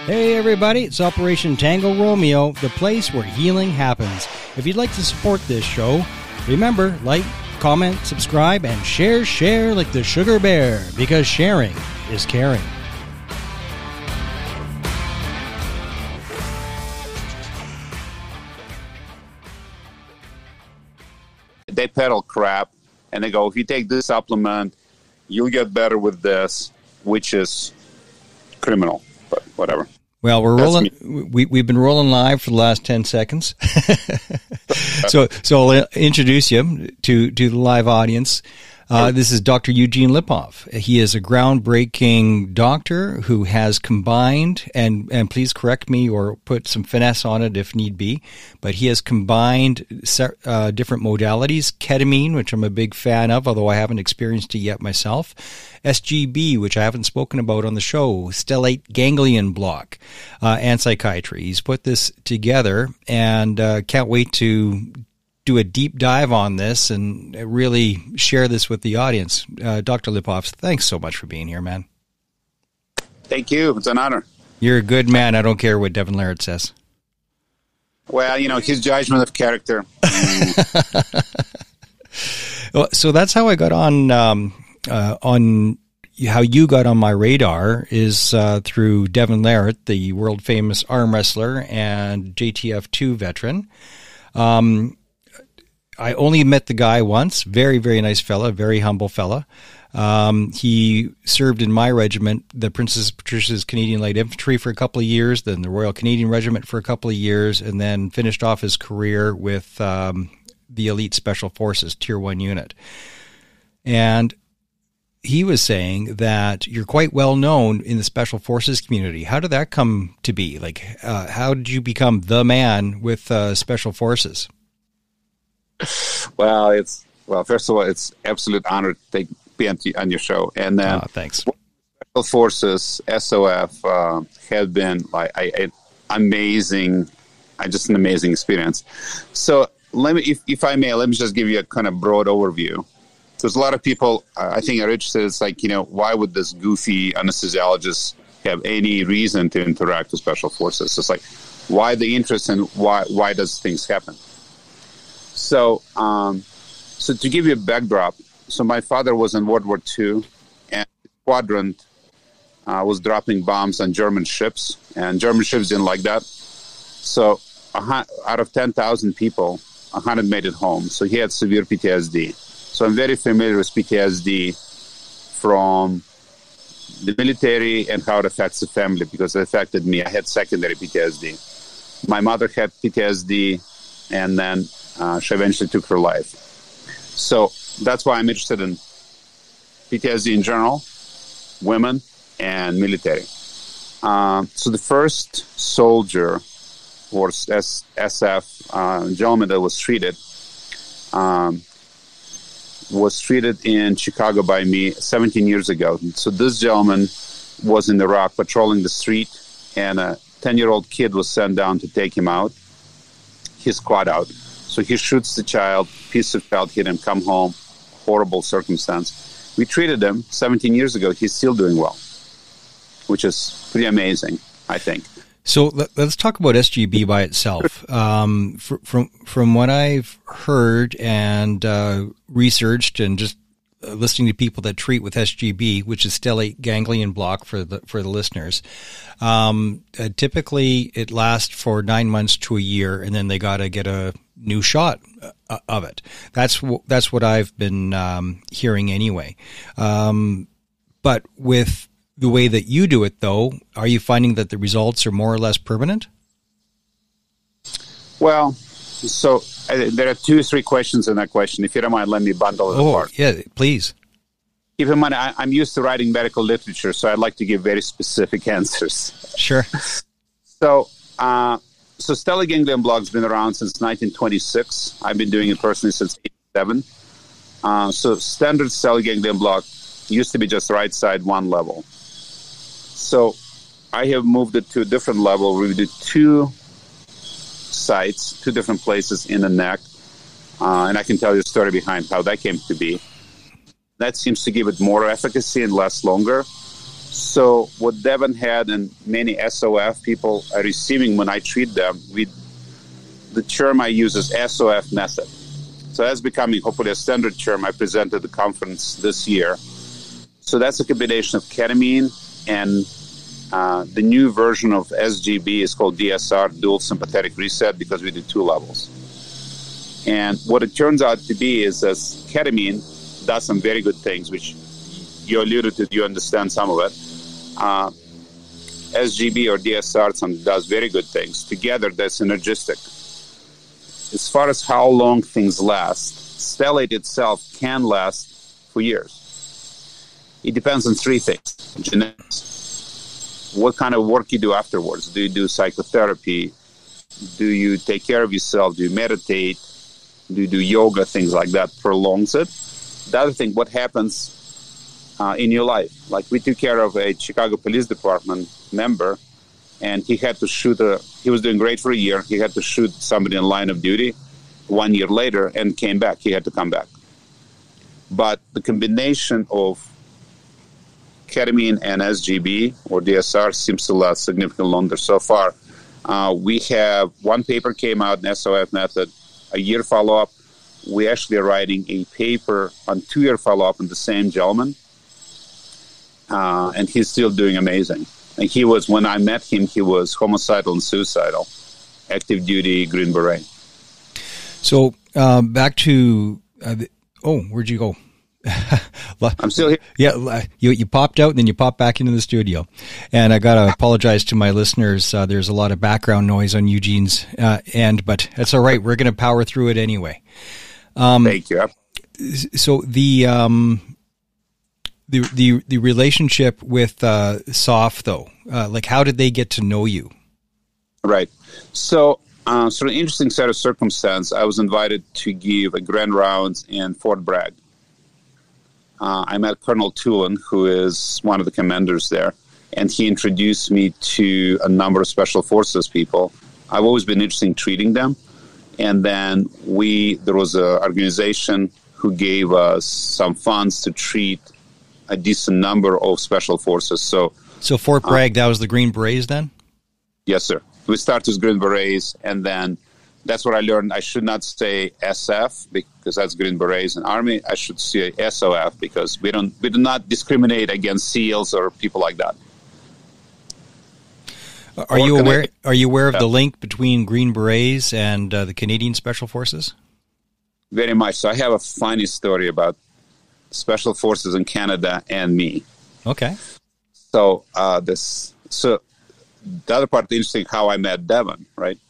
Hey everybody, it's Operation Tango Romeo, the place where healing happens. If you'd like to support this show, remember, like, comment, subscribe, and share like the sugar bear, because sharing is caring. They peddle crap, and they go, if you take this supplement, you'll get better with this, which is criminal, but whatever. Well, we're rolling. We've been rolling live for the last 10 seconds. So I'll introduce you to the live audience. This is Dr. Eugene Lipov. He is a groundbreaking doctor who has combined, and please correct me or put some finesse on it if need be, but he has combined different modalities, ketamine, which I'm a big fan of, although I haven't experienced it yet myself, SGB, which I haven't spoken about on the show, stellate ganglion block, and psychiatry. He's put this together, and can't wait to do a deep dive on this and really share this with the audience. Dr. Lipov, thanks so much for being here, man. Thank you. It's an honor. You're a good man. I don't care what Devin Larratt says. Well, his judgment of character. So that's how I got on how you got on my radar is through Devin Larratt, the world famous arm wrestler and JTF2 veteran. I only met the guy once. Very, very nice fella, very humble fella. He served in my regiment, the Princess Patricia's Canadian Light Infantry, for a couple of years, then the Royal Canadian Regiment for a couple of years, and then finished off his career with the Elite Special Forces Tier 1 unit. And he was saying that you're quite well known in the Special Forces community. How did that come to be? Like, how did you become the man with Special Forces? Well, first of all, it's absolute honor to be on your show. And then thanks. Special Forces, SOF, have been amazing, just an amazing experience. So let me, if I may, let me just give you a kind of broad overview. There's a lot of people, I think, are interested. It's like, why would this goofy anesthesiologist have any reason to interact with Special Forces? It's like, why the interest and why does things happen? So to give you a backdrop, so my father was in World War II, and the quadrant was dropping bombs on German ships, and German ships didn't like that. So out of 10,000 people, 100 made it home. So he had severe PTSD. So I'm very familiar with PTSD from the military and how it affects the family, because it affected me. I had secondary PTSD. My mother had PTSD, and then she eventually took her life. So that's why I'm interested in PTSD in general, women, and military. So the first soldier or SF gentleman that was treated in Chicago by me 17 years ago. So this gentleman was in Iraq patrolling the street, and a 10-year-old kid was sent down to take him out. He's caught out. So he shoots the child, piece of child hit him, come home, horrible circumstance. We treated him 17 years ago. He's still doing well, which is pretty amazing, I think. So let's talk about SGB by itself. From what I've heard and researched and just listening to people that treat with SGB, which is stellate ganglion block for the listeners, typically it lasts for 9 months to a year, and then they got to get a new shot of it. That's what I've been hearing anyway. But with the way that you do it, though, are you finding that the results are more or less permanent? Well, so there are 2 or 3 questions in that question. If you don't mind, let me bundle it apart. Yeah, please. Keep in mind, I'm used to writing medical literature, so I'd like to give very specific answers. Sure. So stellate ganglion block's been around since 1926. I've been doing it personally since 1987. So standard stellate ganglion block used to be just right side, one level. So I have moved it to a different level. We did 2 sites, 2 different places in the neck. And I can tell you the story behind how that came to be. That seems to give it more efficacy and less longer. So what Devon had and many SOF people are receiving when I treat them, the term I use is SOF method. So that's becoming hopefully a standard term. I presented at the conference this year. So that's a combination of ketamine and the new version of SGB is called DSR, dual sympathetic reset, because we do 2 levels. And what it turns out to be is that ketamine does some very good things, which you alluded to, you understand some of it. SGB or DSR does very good things. Together, they're synergistic. As far as how long things last, stellate itself can last for years. It depends on 3 things. Genetics. What kind of work you do afterwards? Do you do psychotherapy? Do you take care of yourself? Do you meditate? Do you do yoga? Things like that prolongs it. The other thing, what happens in your life? Like we took care of a Chicago Police Department member, and he had to shoot he was doing great for a year. He had to shoot somebody in line of duty 1 year later and came back. He had to come back. But the combination of ketamine and SGB or DSR seems to last significantly longer. So far, we have 1 paper came out in SOF method, a year follow-up. We actually are writing a paper on 2-year follow-up in the same gentleman. And he's still doing amazing. And he was, when I met him, he was homicidal and suicidal, active duty Green Beret. So back to, where'd you go? I'm still here. Yeah, you popped out and then you popped back into the studio. And I got to apologize to my listeners. There's a lot of background noise on Eugene's end, but that's all right. We're going to power through it anyway. Thank you. So the relationship with SOF, though, like how did they get to know you? Right. So sort of interesting set of circumstance. I was invited to give a grand rounds in Fort Bragg. I met Colonel Tulin, who is one of the commanders there, and he introduced me to a number of Special Forces people. I've always been interested in treating them. And then there was an organization who gave us some funds to treat a decent number of Special Forces. So Fort Bragg, that was the Green Berets then? Yes, sir. We started as Green Berets, and then that's what I learned. I should not say SF because that's Green Berets in Army. I should say SOF because we do not discriminate against SEALs or people like that. Are you aware of the link between Green Berets and the Canadian Special Forces? Very much. So I have a funny story about Special Forces in Canada and me. Okay. So the other part interesting how I met Devon, right?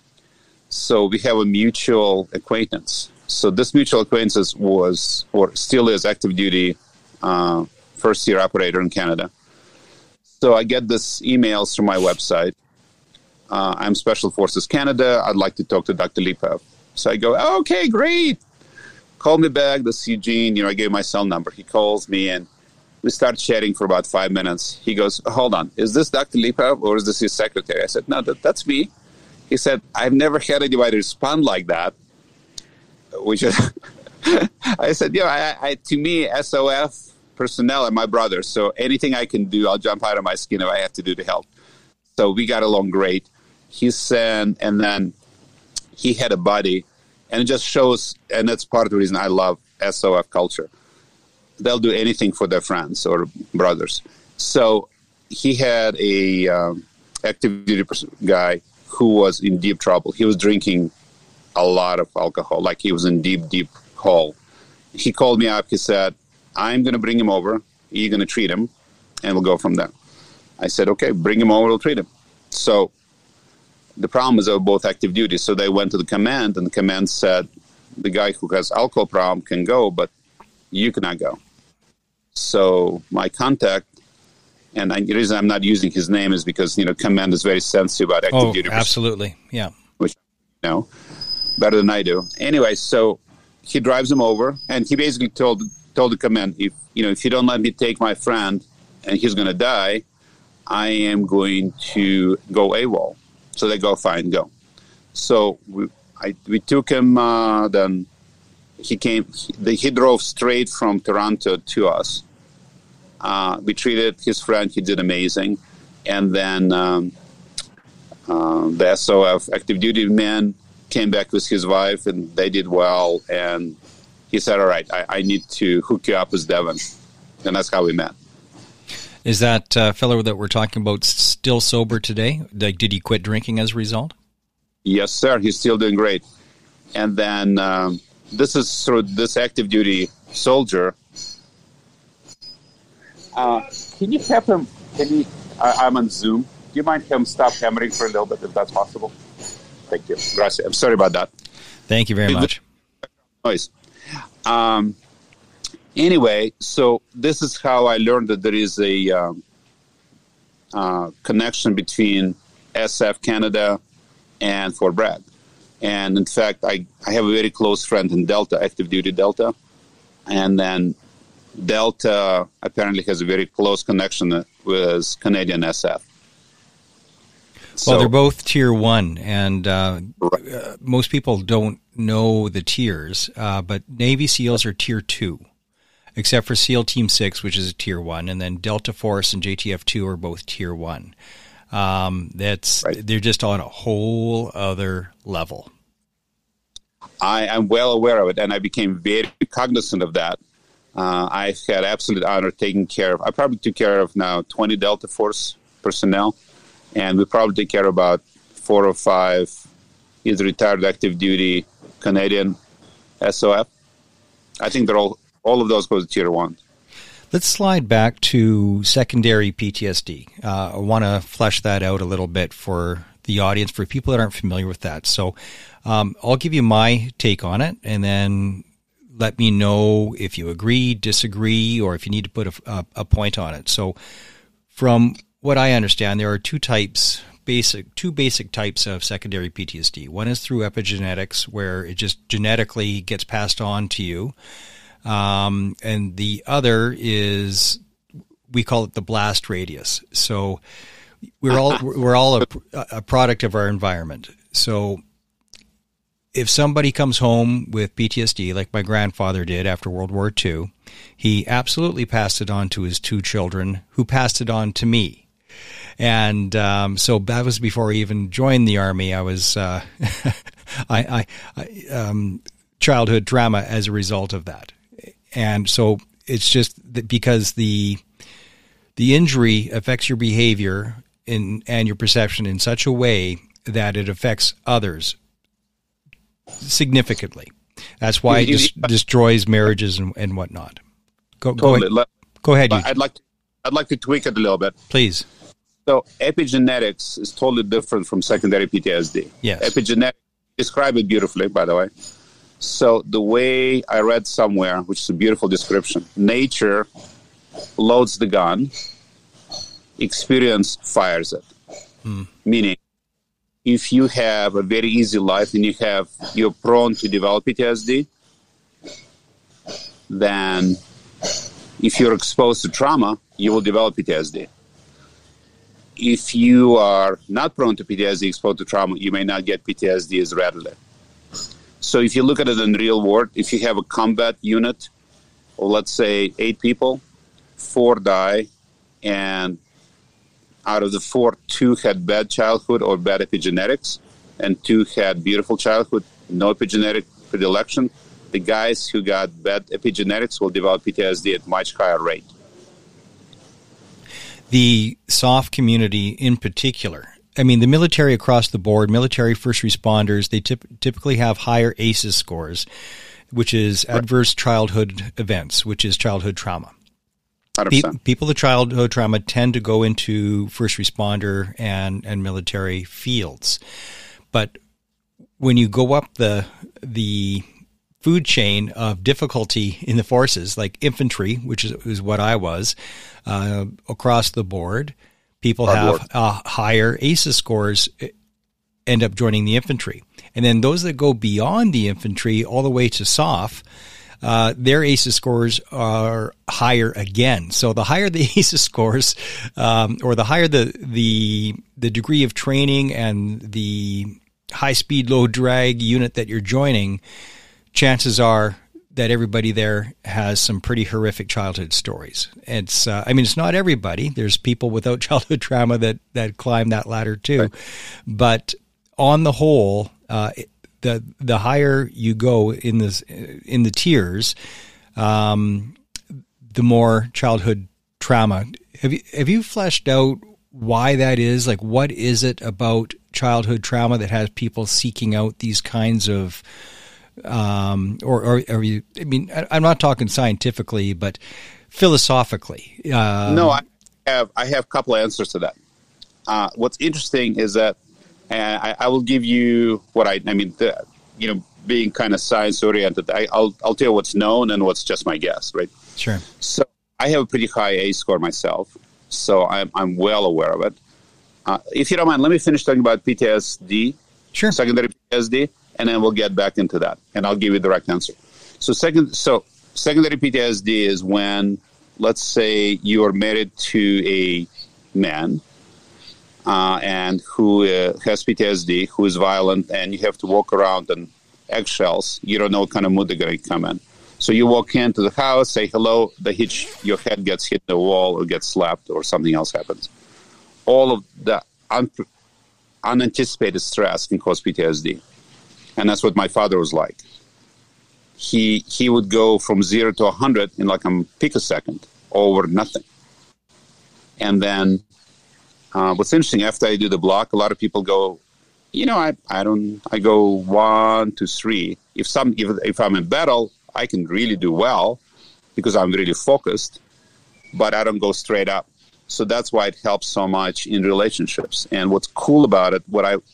So we have a mutual acquaintance. So this mutual acquaintance was, or still is, active duty first-year operator in Canada. So I get this emails from my website. I'm Special Forces Canada. I'd like to talk to Dr. Lipov. So I go, okay, great. Call me back. This is Eugene. I gave my cell number. He calls me and we start chatting for about 5 minutes. He goes, hold on. Is this Dr. Lipov or is this his secretary? I said, no, that's me. He said, I've never had anybody respond like that. Which is, I said, to me, SOF personnel are my brothers. So anything I can do, I'll jump out of my skin if I have to do to help. So we got along great. He said, and then he had a buddy, and it just shows, and that's part of the reason I love SOF culture. They'll do anything for their friends or brothers. So he had a active duty guy who was in deep trouble. He was drinking a lot of alcohol, like he was in deep hole. He called me up. He said, I'm going to bring him over. You're going to treat him, and we'll go from there. I said, okay, bring him over. We'll treat him. So the problem is they were both active duty. So they went to the command, and the command said, the guy who has alcohol problem can go, but you cannot go. So my contact, and the reason I'm not using his name is because, command is very sensitive about active duty. Oh, absolutely. Yeah. Which, better than I do. Anyway, so he drives him over, and he basically told the command, if you don't let me take my friend and he's going to die, I am going to go AWOL. So they go, fine, go. So we took him, then he came, he drove straight from Toronto to us. We treated his friend. He did amazing. And then the SOF active duty man came back with his wife, and they did well. And he said, all right, I need to hook you up with Devin. And that's how we met. Is that fellow that we're talking about still sober today? Like, did he quit drinking as a result? Yes, sir. He's still doing great. And then this is through this active duty soldier. Can you have him? I'm on Zoom. Do you mind him stop hammering for a little bit if that's possible? Thank you. Gracias. I'm sorry about that. Thank you very much. Noise. Anyway, so this is how I learned that there is a connection between SF Canada and Fort Bragg. And in fact, I have a very close friend in Delta, active duty Delta. And then Delta apparently has a very close connection with Canadian SF. Well, they're both Tier 1, and most people don't know the tiers, but Navy SEALs are Tier 2, except for SEAL Team 6, which is a Tier 1, and then Delta Force and JTF 2 are both Tier 1. They're just on a whole other level. I am well aware of it, and I became very cognizant of that. I had absolute honor taking care of, I probably took care of now 20 Delta Force personnel, and we probably take care of about 4 or 5 either retired active duty Canadian SOF. I think they're all of those go to Tier 1. Let's slide back to secondary PTSD. I want to flesh that out a little bit for the audience, for people that aren't familiar with that. So I'll give you my take on it, and then let me know if you agree, disagree, or if you need to put a point on it. So from what I understand, there are two basic types of secondary PTSD. One is through epigenetics, where it just genetically gets passed on to you. And the other is, we call it the blast radius. So we're all a product of our environment. So if somebody comes home with PTSD, like my grandfather did after World War II, he absolutely passed it on to his 2 children, who passed it on to me. And so that was before I even joined the Army. I was childhood trauma as a result of that. And so it's just that because the injury affects your behavior and your perception in such a way that it affects others significantly. That's why it destroys marriages and whatnot. Go ahead. I'd like to tweak it a little bit. Please. So epigenetics is totally different from secondary PTSD. Yes. Epigenetics, describe it beautifully, by the way. So the way I read somewhere, which is a beautiful description, nature loads the gun, experience fires it. Meaning, if you have a very easy life and you're prone to develop PTSD, then if you're exposed to trauma, you will develop PTSD. If you are not prone to PTSD, exposed to trauma, you may not get PTSD as readily. So if you look at it in the real world, if you have a combat unit, or let's say 8 people, 4 die, and out of the 4, 2 had bad childhood or bad epigenetics, and 2 had beautiful childhood, no epigenetic predilection, the guys who got bad epigenetics will develop PTSD at much higher rate. The SOF community in particular, I mean, the military across the board, military first responders, they typically have higher ACEs scores, which is adverse childhood events, which is childhood trauma. 100%. People with childhood trauma tend to go into first responder and military fields. But when you go up the food chain of difficulty in the forces, like infantry, which is what I was, across the board, people have higher ACEs scores, end up joining the infantry. And then those that go beyond the infantry all the way to SOF, their ACEs scores are higher again. So the higher the ACEs scores, or the higher the degree of training and the high speed, low drag unit that you're joining, chances are that everybody there has some pretty horrific childhood stories. It's, it's not everybody. There's people without childhood trauma that climb that ladder too. Right. But on the whole, the higher you go in the tiers, the more childhood trauma. Have you fleshed out why that is? Like, what is it about childhood trauma that has people seeking out these kinds of, I'm not talking scientifically, but philosophically. No, I have a couple of answers to that. What's interesting is that, and I will give you what being kind of science oriented, I'll tell you what's known and what's just my guess, right? Sure. So I have a pretty high A score myself, so I'm well aware of it. If you don't mind, let me finish talking about PTSD, sure, secondary PTSD, and then we'll get back into that, and I'll give you the direct answer. So secondary PTSD is when, let's say, you are married to a man and who has PTSD, who is violent, and you have to walk around in eggshells. You don't know what kind of mood they're going to come in. So you walk into the house, say hello, your head gets hit in the wall or gets slapped or something else happens. All of the unanticipated stress can cause PTSD. And that's what my father was like. He would go from 0 to 100 in like a picosecond over nothing. And then what's interesting, after I do the block, a lot of people go, I go 1 to 3. If I'm in battle, I can really do well because I'm really focused, but I don't go straight up. So that's why it helps so much in relationships. And what's cool about it,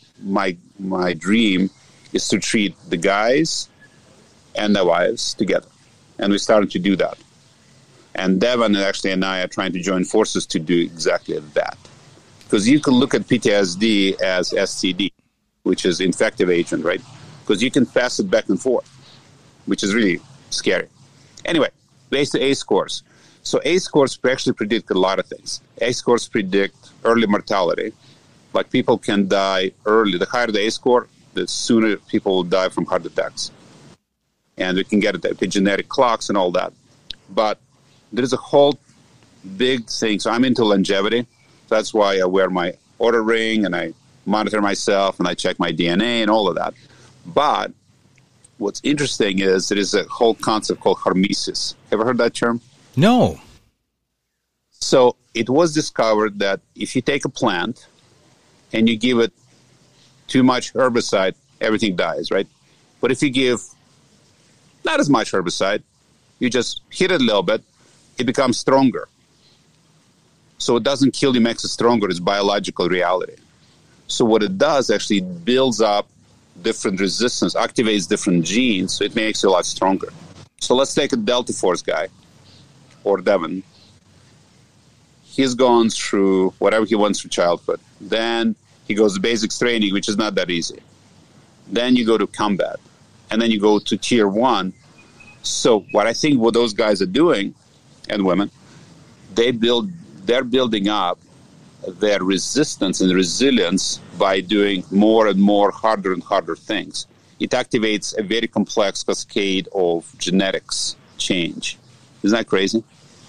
my dream is to treat the guys and the wives together. And we're starting to do that. And Devin and I are trying to join forces to do exactly that. Because you can look at PTSD as STD, which is infective agent, right? Because you can pass it back and forth, which is really scary. Anyway, based on A scores. So A scores actually predict a lot of things. A scores predict early mortality. Like people can die early. The higher the A score, the sooner people will die from heart attacks. And we can get epigenetic clocks and all that. But there's a whole big thing. So I'm into longevity. That's why I wear my Oura ring and I monitor myself and I check my DNA and all of that. But what's interesting is there is a whole concept called hormesis. Ever heard that term? No. So it was discovered that if you take a plant and you give it too much herbicide, everything dies, right? But if you give not as much herbicide, you just hit it a little bit, it becomes stronger. So it doesn't kill you, makes it stronger. It's biological reality. So what it does actually builds up different resistance, activates different genes, so it makes you a lot stronger. So let's take a Delta Force guy, or Devin. He's gone through whatever he went through childhood. Then he goes to basics training, which is not that easy. Then you go to combat. And then you go to tier 1. So what I think what those guys are doing, and women, they're building up their resistance and resilience by doing more and more harder and harder things. It activates a very complex cascade of genetics change. Isn't that crazy?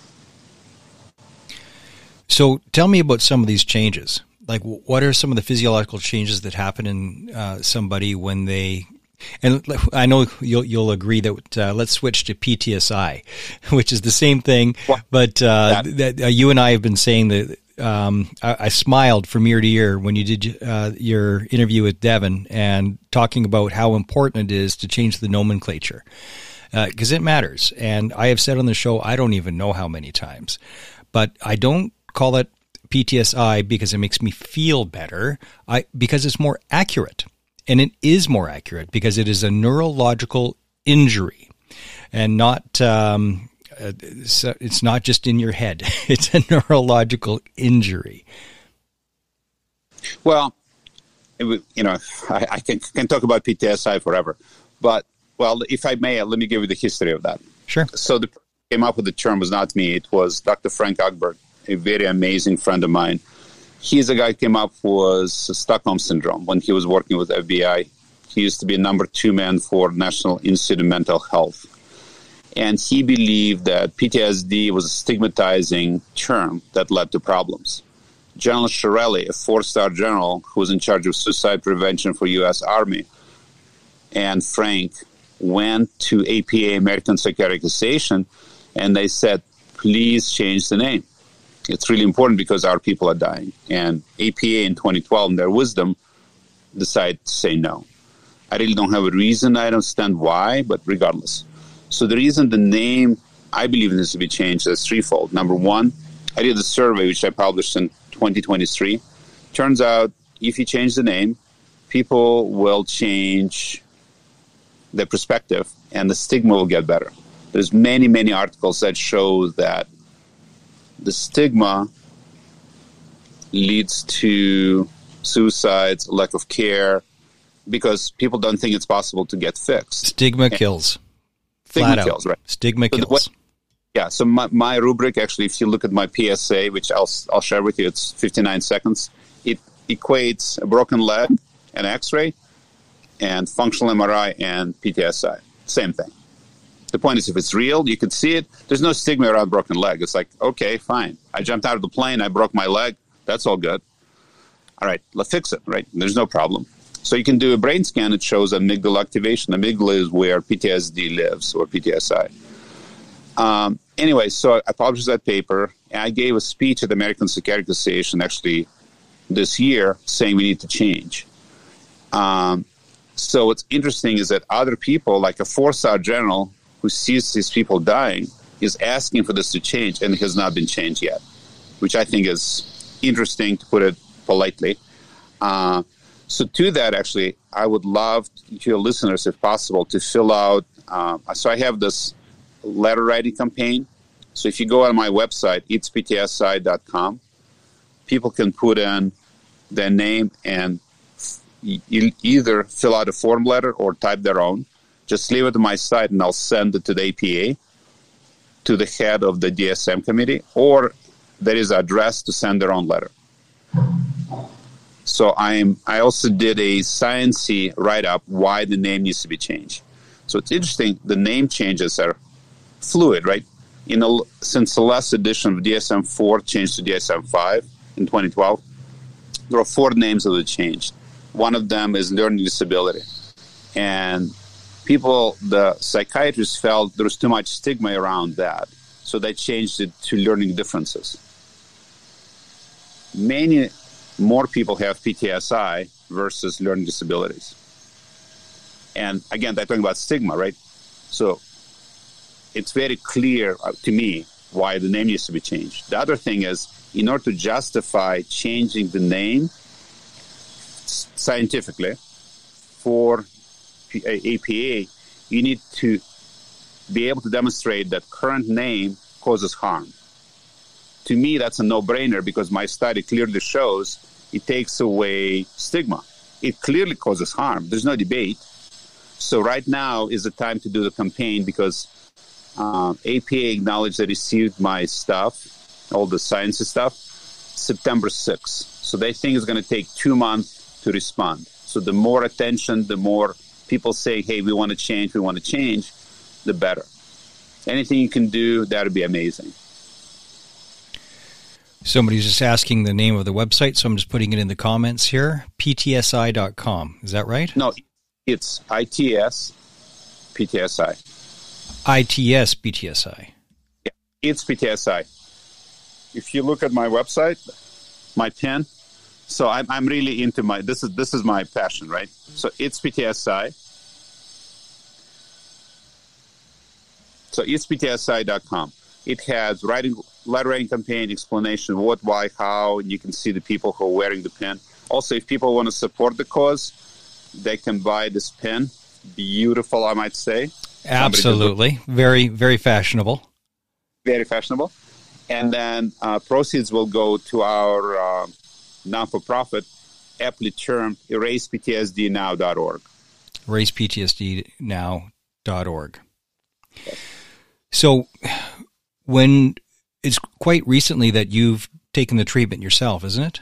So tell me about some of these changes. Like, what are some of the physiological changes that happen in somebody when they... And I know you'll agree that let's switch to PTSI, which is the same thing. But you and I have been saying that I smiled from ear to ear when you did your interview with Devin and talking about how important it is to change the nomenclature because it matters. And I have said on the show, I don't even know how many times, but I don't call it PTSI because it makes me feel better. Because it's more accurate. And it is more accurate because it is a neurological injury and not, it's not just in your head. It's a neurological injury. Well, I can talk about PTSI forever. But, well, if I may, let me give you the history of that. Sure. So the person who came up with the term was not me. It was Dr. Frank Ackberg, a very amazing friend of mine. He's the guy who came up with Stockholm Syndrome when he was working with FBI. He used to be number 2 man for National Institute of Mental Health. And he believed that PTSD was a stigmatizing term that led to problems. General Shirelli, a 4-star general who was in charge of suicide prevention for U.S. Army, and Frank went to APA, American Psychiatric Association, and they said, please change the name. It's really important because our people are dying. And APA in 2012, in their wisdom, decided to say no. I really don't have a reason. I don't understand why, but regardless. So the reason the name, I believe, needs to be changed is threefold. Number one, I did a survey, which I published in 2023. Turns out, if you change the name, people will change their perspective, and the stigma will get better. There's many, many articles that show that the stigma leads to suicides, lack of care, because people don't think it's possible to get fixed. Stigma kills. Stigma kills, right? Stigma kills. Yeah, so my rubric, actually, if you look at my PSA, which I'll share with you, it's 59 seconds, it equates a broken leg, an X-ray, and functional MRI and PTSI. Same thing. The point is, if it's real, you can see it. There's no stigma around broken leg. It's like, okay, fine. I jumped out of the plane. I broke my leg. That's all good. All right, let's fix it, right? There's no problem. So you can do a brain scan. It shows amygdala activation. Amygdala is where PTSD lives, or PTSI. Anyway, so I published that paper. And I gave a speech at the American Psychiatric Association actually this year saying we need to change. So what's interesting is that other people, like a 4-star general who sees these people dying, is asking for this to change, and it has not been changed yet, which I think is interesting, to put it politely. So to that, actually, I would love your listeners, if possible, to fill out. So I have this letter writing campaign. So if you go on my website, itsptsi.com, people can put in their name and either fill out a form letter or type their own. Just leave it to my site, and I'll send it to the APA, to the head of the DSM committee, or there is an address to send their own letter. So I also did a sciencey write-up why the name needs to be changed. So it's interesting, the name changes are fluid, right? Since the last edition of DSM-4 changed to DSM-5 in 2012, there are 4 names that have changed. One of them is learning disability. And the psychiatrists felt there was too much stigma around that, so they changed it to learning differences. Many more people have PTSI versus learning disabilities. And again, they're talking about stigma, right? So it's very clear to me why the name needs to be changed. The other thing is, in order to justify changing the name scientifically for APA, you need to be able to demonstrate that current name causes harm. To me, that's a no-brainer, because my study clearly shows it takes away stigma. It clearly causes harm. There's no debate. So right now is the time to do the campaign, because APA acknowledged they received my stuff, all the science stuff, September 6th. So they think it's going to take 2 months to respond. So the more attention, the more people say, hey, we want to change, the better. Anything you can do, that would be amazing. Somebody's just asking the name of the website, so I'm just putting it in the comments here. PTSI.com. Is that right? No, it's ITS PTSI. ITS PTSI. Yeah, it's PTSI. If you look at my website, my pin, so I'm really into this is my passion, right? So it's PTSI. So it's PTSI.com. It has letter writing campaign, explanation, what, why, how, and you can see the people who are wearing the pin. Also, if people want to support the cause, they can buy this pin. Beautiful, I might say. Absolutely. Very, very fashionable. Very fashionable. And then proceeds will go to our non-for-profit, aptly termed eraseptsdnow.org. eraseptsdnow.org. So when it's quite recently that you've taken the treatment yourself, isn't it?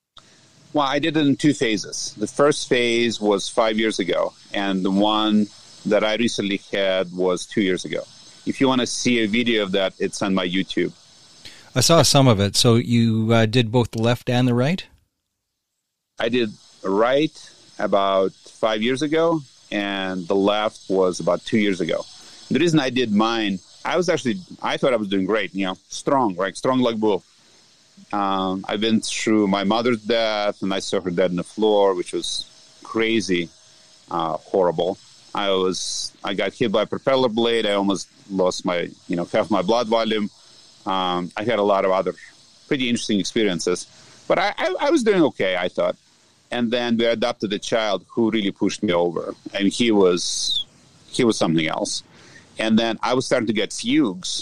Well, I did it in 2 phases. The first phase was 5 years ago, and the one that I recently had was 2 years ago. If you want to see a video of that, it's on my YouTube. I saw some of it. So you did both the left and the right? I did right about 5 years ago, and the left was about 2 years ago. The reason I did mine, I thought I was doing great, strong, right? Strong like bull. I've been through my mother's death, and I saw her dead on the floor, which was crazy, horrible. I got hit by a propeller blade. I almost lost my, half my blood volume. I had a lot of other pretty interesting experiences, but I was doing okay, I thought. And then we adopted a child who really pushed me over, and he was something else. And then I was starting to get fugues.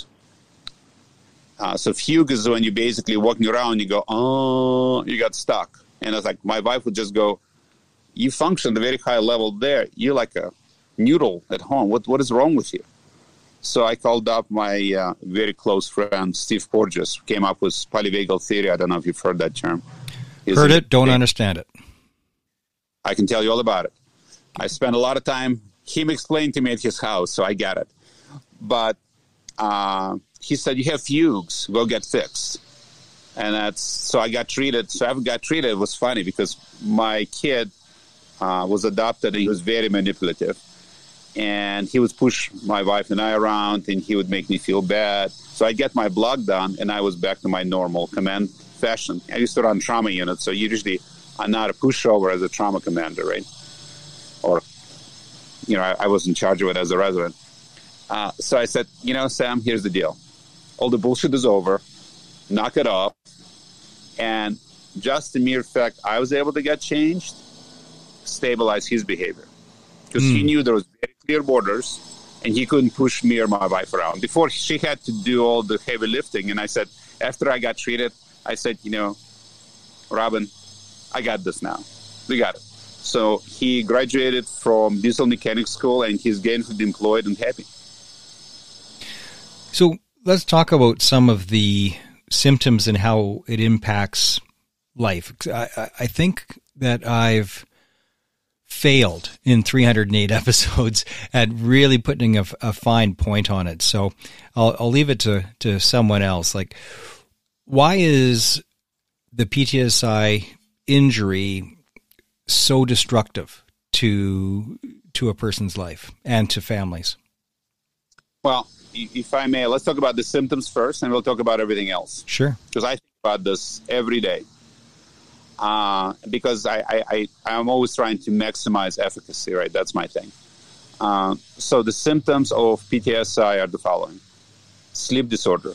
So fugue is when you're basically walking around, you go, oh, you got stuck. And I was like, my wife would just go, you function at a very high level there. You're like a noodle at home. What is wrong with you? So I called up my very close friend, Steve Porges, who came up with polyvagal theory. I don't know if you've heard that term. Heard it, don't understand it. I can tell you all about it. I spent a lot of time, him explained to me at his house, so I get it. But he said, you have fugues, go get fixed. And so I got treated. So after I got treated, it was funny because my kid was adopted, and he was very manipulative. And he would push my wife and I around, and he would make me feel bad. So I'd get my block done, and I was back to my normal command fashion. I used to run trauma units, so usually I'm not a pushover as a trauma commander, right? Or, I was in charge of it as a resident. So I said, Sam, here's the deal. All the bullshit is over. Knock it off. And just the mere fact I was able to get changed stabilized his behavior. Because he knew there was very clear borders, and he couldn't push me or my wife around. Before, she had to do all the heavy lifting. And I said, after I got treated, I said, Robin, I got this now. We got it. So he graduated from diesel mechanic school, and he's gainfully employed and happy. So let's talk about some of the symptoms and how it impacts life. I think that I've failed in 308 episodes at really putting a fine point on it. So I'll leave it to someone else. Like, why is the PTSI injury so destructive to a person's life and to families? Well, if I may, let's talk about the symptoms first, and we'll talk about everything else. Sure. Because I think about this every day. Because I'm always trying to maximize efficacy, right? That's my thing. So the symptoms of PTSI are the following. Sleep disorder.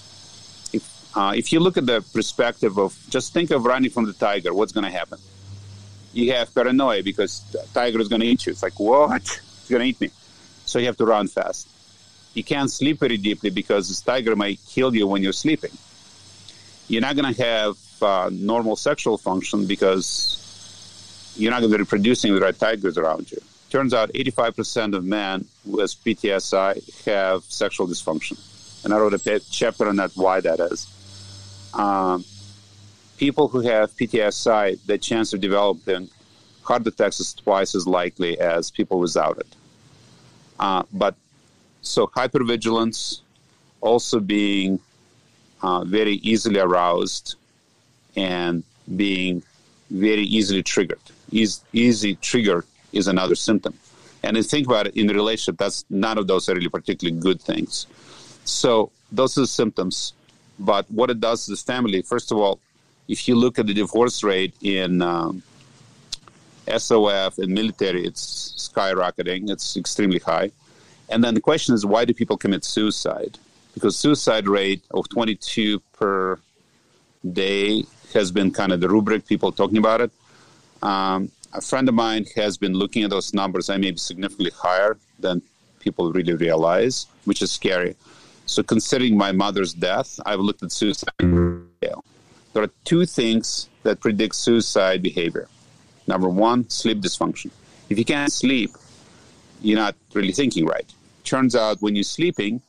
If you look at the perspective of, just think of running from the tiger, what's going to happen? You have paranoia because the tiger is going to eat you. It's like, what? It's going to eat me. So you have to run fast. You can't sleep very deeply because this tiger might kill you when you're sleeping. You're not going to have normal sexual function because you're not going to be reproducing with the right tigers around you. Turns out 85% of men with PTSI have sexual dysfunction. And I wrote a chapter on that, why that is. People who have PTSI, the chance of developing heart attacks is twice as likely as people without it. So hypervigilance, also being very easily aroused and being very easily triggered. Easy trigger is another symptom. And then think about it in a relationship, none of those are really particularly good things. So those are the symptoms. But what it does to the family, first of all, if you look at the divorce rate in SOF and military, it's skyrocketing. It's extremely high. And then the question is, why do people commit suicide? Because suicide rate of 22 per day has been kind of the rubric, people talking about it. A friend of mine has been looking at those numbers. I may be significantly higher than people really realize, which is scary. So considering my mother's death, I've looked at suicide. There are two things that predict suicide behavior. Number one, sleep dysfunction. If you can't sleep, you're not really thinking right. Turns out when you're sleeping,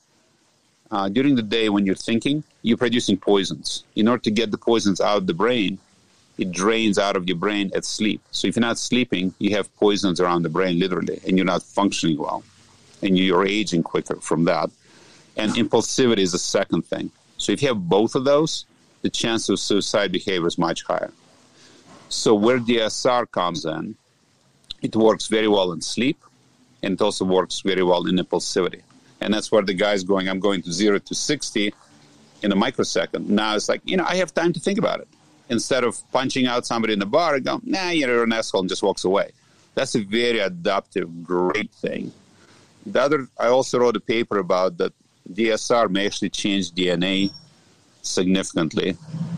during the day when you're thinking, you're producing poisons. In order to get the poisons out of the brain, it drains out of your brain at sleep. So if you're not sleeping, you have poisons around the brain, literally, and you're not functioning well. And you're aging quicker from that. And impulsivity is the second thing. So if you have both of those, the chance of suicide behavior is much higher. So where DSR comes in, it works very well in sleep, and it also works very well in impulsivity. And that's where the guy's going, I'm going to 0 to 60 in a microsecond. Now it's like, I have time to think about it. Instead of punching out somebody in the bar and go, nah, you're an asshole, and just walks away. That's a very adaptive, great thing. I also wrote a paper about that DSR may actually change DNA significantly.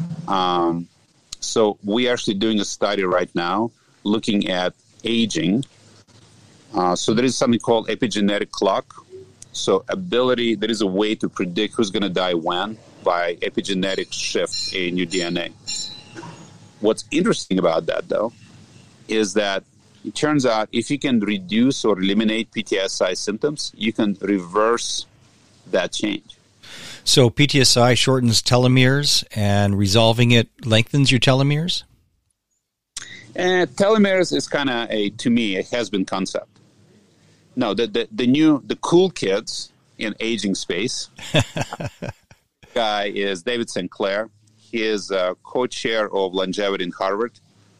So we're actually doing a study right now looking at aging. So there is something called epigenetic clock. So there is a way to predict who's going to die when by epigenetic shift in your DNA. What's interesting about that, though, is that it turns out if you can reduce or eliminate PTSI symptoms, you can reverse that change. So PTSI shortens telomeres, and resolving it lengthens your telomeres? Telomeres is kind of to me, a has-been concept. No, the cool kids in aging space guy is David Sinclair. He is a co-chair of longevity in Harvard.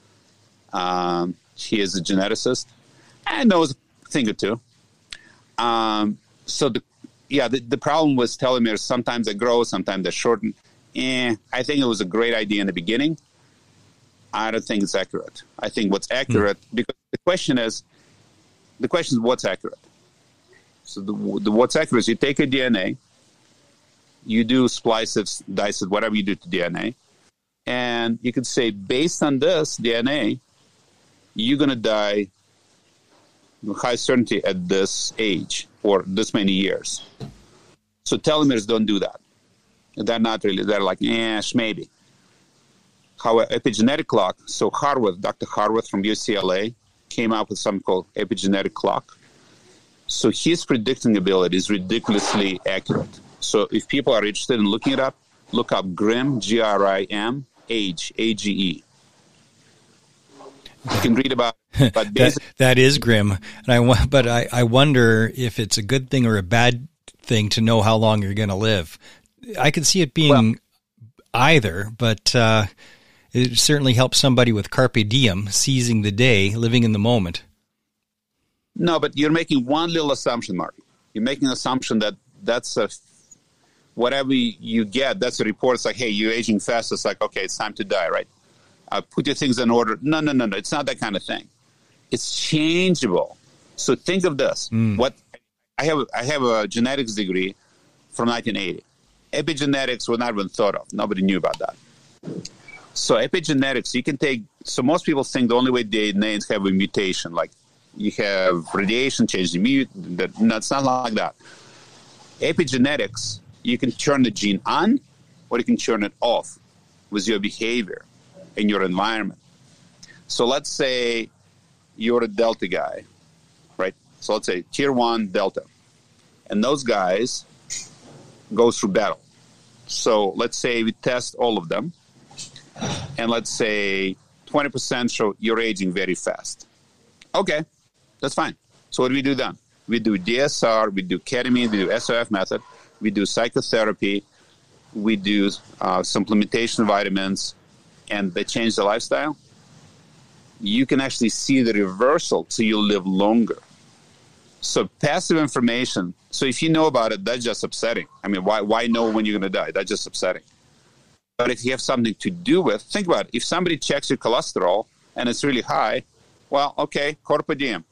He is a geneticist and knows a thing or two. So the problem with telomeres, sometimes they grow, sometimes they shorten. I think it was a great idea in the beginning. I don't think it's accurate. I think what's accurate, because the question is what's accurate. So the what's accurate is you take a DNA, you do splice it, dice it, whatever you do to DNA, and you could say, based on this DNA, you're going to die with high certainty at this age or this many years. So telomeres don't do that. They're not really, they're like, maybe. However, epigenetic clock, so Dr. Harworth from UCLA came up with something called epigenetic clock. So his predicting ability is ridiculously accurate. So if people are interested in looking it up, look up GRIM, GRIM, age, AGE. You can read about it. But that is grim. But I wonder if it's a good thing or a bad thing to know how long you're going to live. I could see it being either, but it certainly helps somebody with carpe diem, seizing the day, living in the moment. No, but you're making one little assumption, Mark. You're making an assumption that that's whatever you get, that's a report. It's like, hey, you're aging fast. It's like, okay, it's time to die, right? Put your things in order. No. It's not that kind of thing. It's changeable. So think of this. What I have a genetics degree from 1980. Epigenetics was not even thought of. Nobody knew about that. So epigenetics, you can take. So most people think the only way DNAs have a mutation, like you have radiation change the mutant. No, it's not like that. Epigenetics, you can turn the gene on, or you can turn it off with your behavior in your environment. So let's say you're a Delta guy, right? So let's say tier 1 Delta. And those guys go through battle. So let's say we test all of them. And let's say 20% show you're aging very fast. Okay, that's fine. So what do we do then? We do DSR, we do ketamine, we do SOF method, we do psychotherapy, we do supplementation vitamins, and they change the lifestyle. You can actually see the reversal, so you'll live longer. So passive information, so if you know about it, that's just upsetting. I mean, why know when you're going to die? That's just upsetting. But if you have something to do with, think about it. If somebody checks your cholesterol and it's really high, well, okay, carpe diem.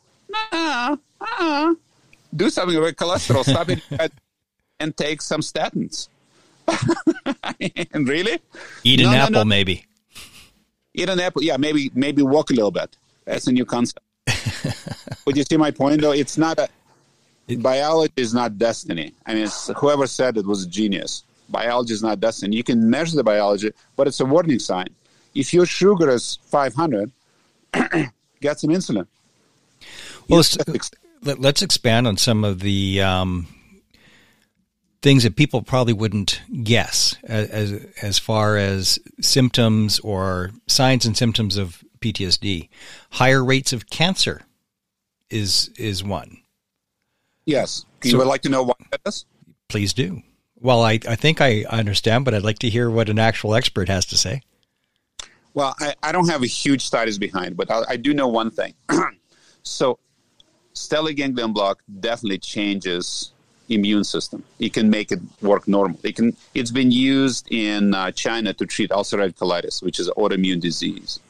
Do something with cholesterol. Stop it and take some statins. And really? Eat an apple, maybe. Eat an apple. Yeah, maybe walk a little bit. That's a new concept. But you see my point, though? It's not biology is not destiny. I mean, whoever said it was a genius. Biology is not destiny. You can measure the biology, but it's a warning sign. If your sugar is 500, get some insulin. Well, let's expand on some of the things that people probably wouldn't guess as far as symptoms or signs and symptoms of PTSD. Higher rates of cancer is one. Yes. You would like to know why that is? Please do. Well, I think I understand, but I'd like to hear what an actual expert has to say. Well, I don't have a huge studies behind, but I do know one thing. So stellate ganglion block definitely changes immune system. It can make it work normal. It's been used in China to treat ulcerative colitis, which is an autoimmune disease.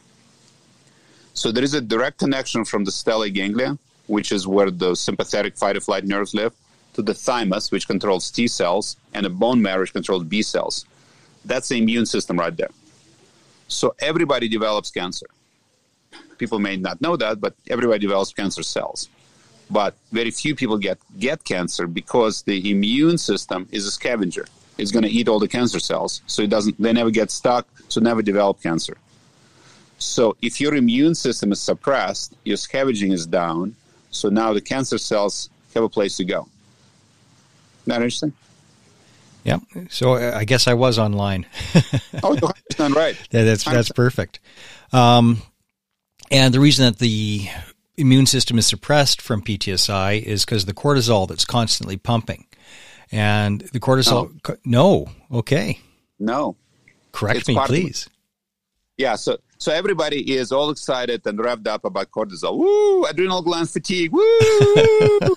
So there is a direct connection from the stellate ganglia, which is where the sympathetic fight-or-flight nerves live, to the thymus, which controls T cells, and the bone marrow, which controls B cells. That's the immune system right there. So everybody develops cancer. People may not know that, but everybody develops cancer cells. But very few people get cancer because the immune system is a scavenger. It's going to eat all the cancer cells, so they never get stuck, so never develop cancer. So if your immune system is suppressed, your scavenging is down, so now the cancer cells have a place to go. Isn't that interesting? Yeah. So I guess I was online. Oh, you're 100% right. Yeah, that's perfect. And the reason that the immune system is suppressed from PTSI is because the cortisol that's constantly pumping. And the cortisol... No. Okay. No. Correct me, please. Yeah, so everybody is all excited and revved up about cortisol. Woo! Adrenal gland fatigue. Woo!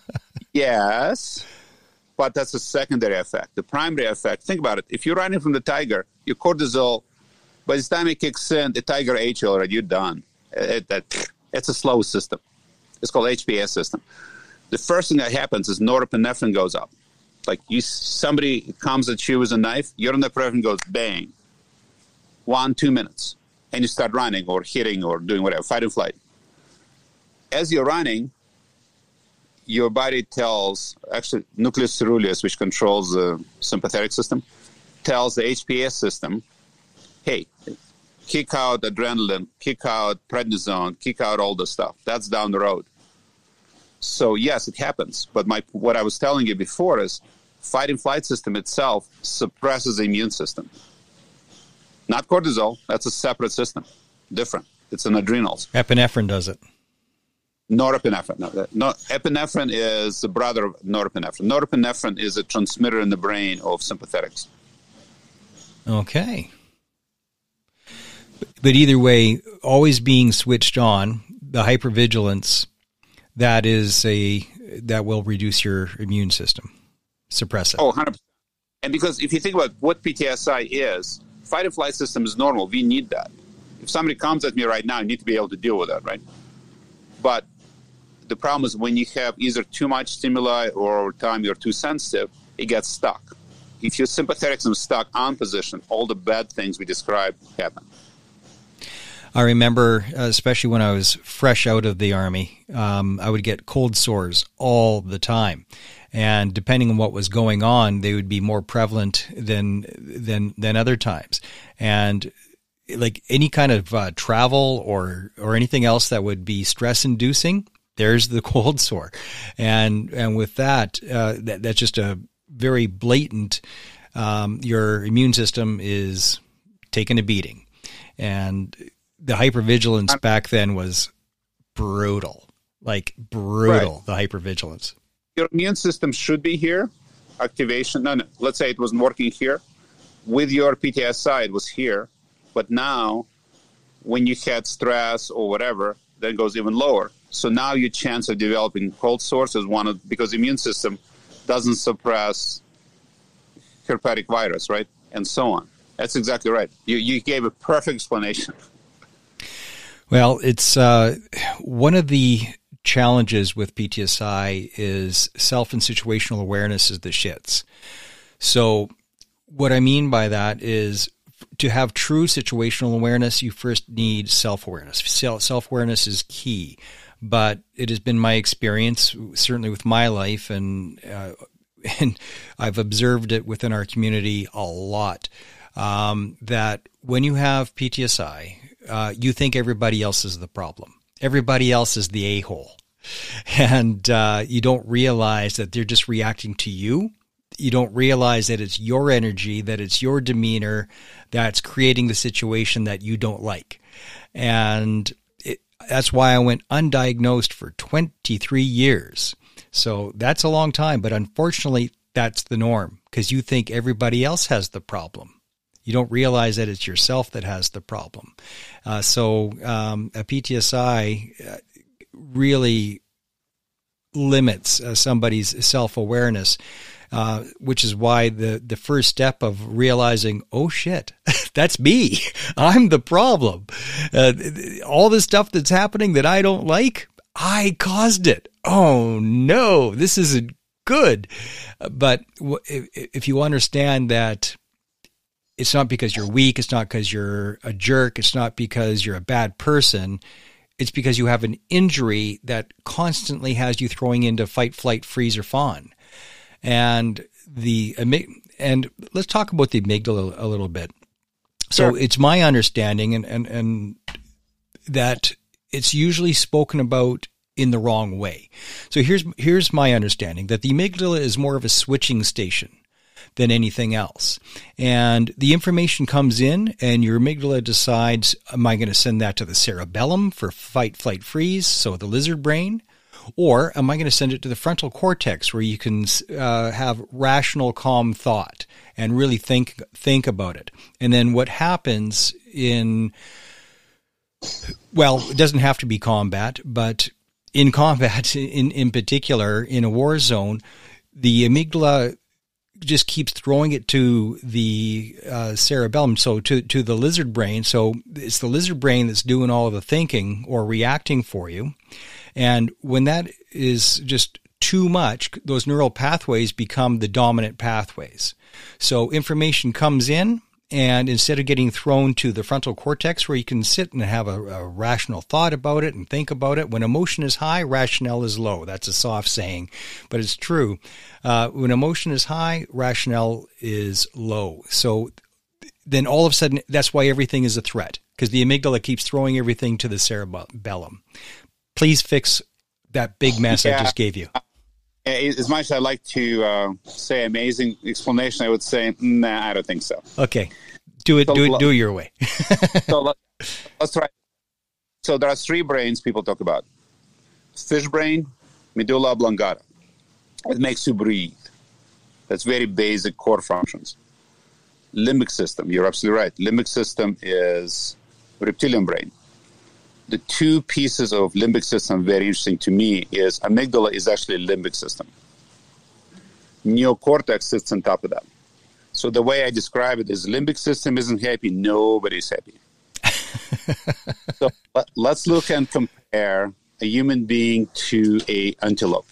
Yes. But that's a secondary effect. The primary effect, think about it. If you're running from the tiger, your cortisol, by the time it kicks in, the tiger ate you already. You're done. It's a slow system. It's called HPA system. The first thing that happens is norepinephrine goes up. Like somebody comes at you with a knife, your norepinephrine goes bang. 1-2 minutes. And you start running or hitting or doing whatever, fight and flight. As you're running, your body tells, actually, nucleus ceruleus, which controls the sympathetic system, tells the HPA system, hey, kick out adrenaline, kick out prednisone, kick out all this stuff. That's down the road. So, yes, it happens. But what I was telling you before is fight and flight system itself suppresses the immune system. Not cortisol. That's a separate system. Different. It's in adrenals. Epinephrine does it. Norepinephrine. No, epinephrine is the brother of norepinephrine. Norepinephrine is a transmitter in the brain of sympathetics. Okay. But either way, always being switched on, the hypervigilance, that will reduce your immune system, suppress it. Oh, 100%. And because if you think about what PTSI is, fight and flight system is normal. We need that. If somebody comes at me right now, I need to be able to deal with that, right? But the problem is when you have either too much stimuli or over time you're too sensitive, it gets stuck. If your sympathetic system is stuck on position, all the bad things we described happen. I remember, especially when I was fresh out of the Army, I would get cold sores all the time. And depending on what was going on, they would be more prevalent than other times. And like any kind of travel or anything else that would be stress-inducing, there's the cold sore. And with that, that's just a very blatant, your immune system is taking a beating. And the hypervigilance back then was brutal, like brutal, right. The hypervigilance. Your immune system should be here, activation. No, let's say it wasn't working here. With your PTSI, it was here. But now, when you had stress or whatever, that goes even lower. So now your chance of developing cold sores is because the immune system doesn't suppress herpetic virus, right? And so on. That's exactly right. You gave a perfect explanation. Well, it's one of the challenges with PTSI is self and situational awareness is the shits. So what I mean by that is to have true situational awareness, you first need self-awareness. Self-awareness is key, but it has been my experience, certainly with my life, and I've observed it within our community a lot, that when you have PTSI, you think everybody else is the problem. Everybody else is the a-hole. And you don't realize that they're just reacting to you. you don't realize that it's your energy, that it's your demeanor that's creating the situation that you don't like. And that's why I went undiagnosed for 23 years. So that's a long time, but unfortunately, that's the norm because you think everybody else has the problem. You don't realize that it's yourself that has the problem. So a PTSI really limits somebody's self-awareness, which is why the first step of realizing, oh shit, that's me. I'm the problem. All this stuff that's happening that I don't like, I caused it. Oh no, this isn't good. But if you understand that it's not because you're weak, it's not because you're a jerk, it's not because you're a bad person, it's because you have an injury that constantly has you throwing into fight, flight, freeze, or fawn. And let's talk about the amygdala a little bit. So It's my understanding and that it's usually spoken about in the wrong way. So here's my understanding, that the amygdala is more of a switching station than anything else. And the information comes in and your amygdala decides, am I going to send that to the cerebellum for fight, flight, freeze, so the lizard brain? Or am I going to send it to the frontal cortex where you can have rational, calm thought and really think about it? And then what happens it doesn't have to be combat, but in combat in particular, in a war zone, the amygdala just keeps throwing it to the cerebellum, so to the lizard brain. So it's the lizard brain that's doing all of the thinking or reacting for you. And when that is just too much, those neural pathways become the dominant pathways. So information comes in, and instead of getting thrown to the frontal cortex where you can sit and have a rational thought about it and think about it, when emotion is high, rationale is low. That's a soft saying, but it's true. When emotion is high, rationale is low. So then all of a sudden, that's why everything is a threat, because the amygdala keeps throwing everything to the cerebellum. Please fix that big mess I just gave you. As much as I like to say amazing explanation, I would say, nah, I don't think so. Okay. Do it your way. So let's try. So there are three brains people talk about. Fish brain, medulla oblongata. It makes you breathe. That's very basic core functions. Limbic system, you're absolutely right. Limbic system is reptilian brain. The two pieces of limbic system very interesting to me is amygdala is actually a limbic system. Neocortex sits on top of that. So the way I describe it is limbic system isn't happy, nobody's happy. So let's look and compare a human being to an antelope.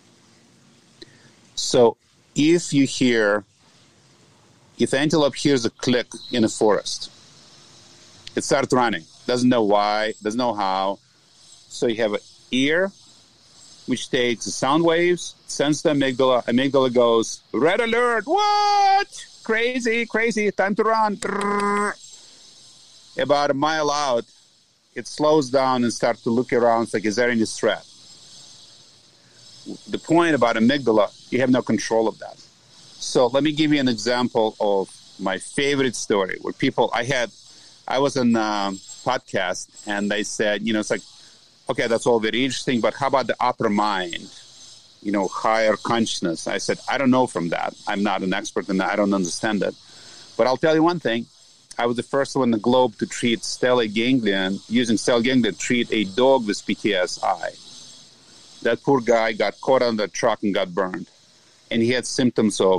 So if the antelope hears a click in a forest, it starts running. Doesn't know why, doesn't know how. So you have an ear, which takes the sound waves, sends the amygdala. Amygdala goes, red alert, what? Crazy, time to run. About a mile out, it slows down and starts to look around. It's like, is there any threat? The point about amygdala, you have no control of that. So let me give you an example of my favorite story where I was on podcast and they said, it's like, okay, that's all very interesting, but how about the upper mind, higher consciousness? I said, I don't know from that. I'm not an expert in that. I don't understand it. But I'll tell you one thing. I was the first one in the globe to treat stellate ganglion, using stellate ganglion to treat a dog with PTSI. That poor guy got caught on the truck and got burned. And he had symptoms of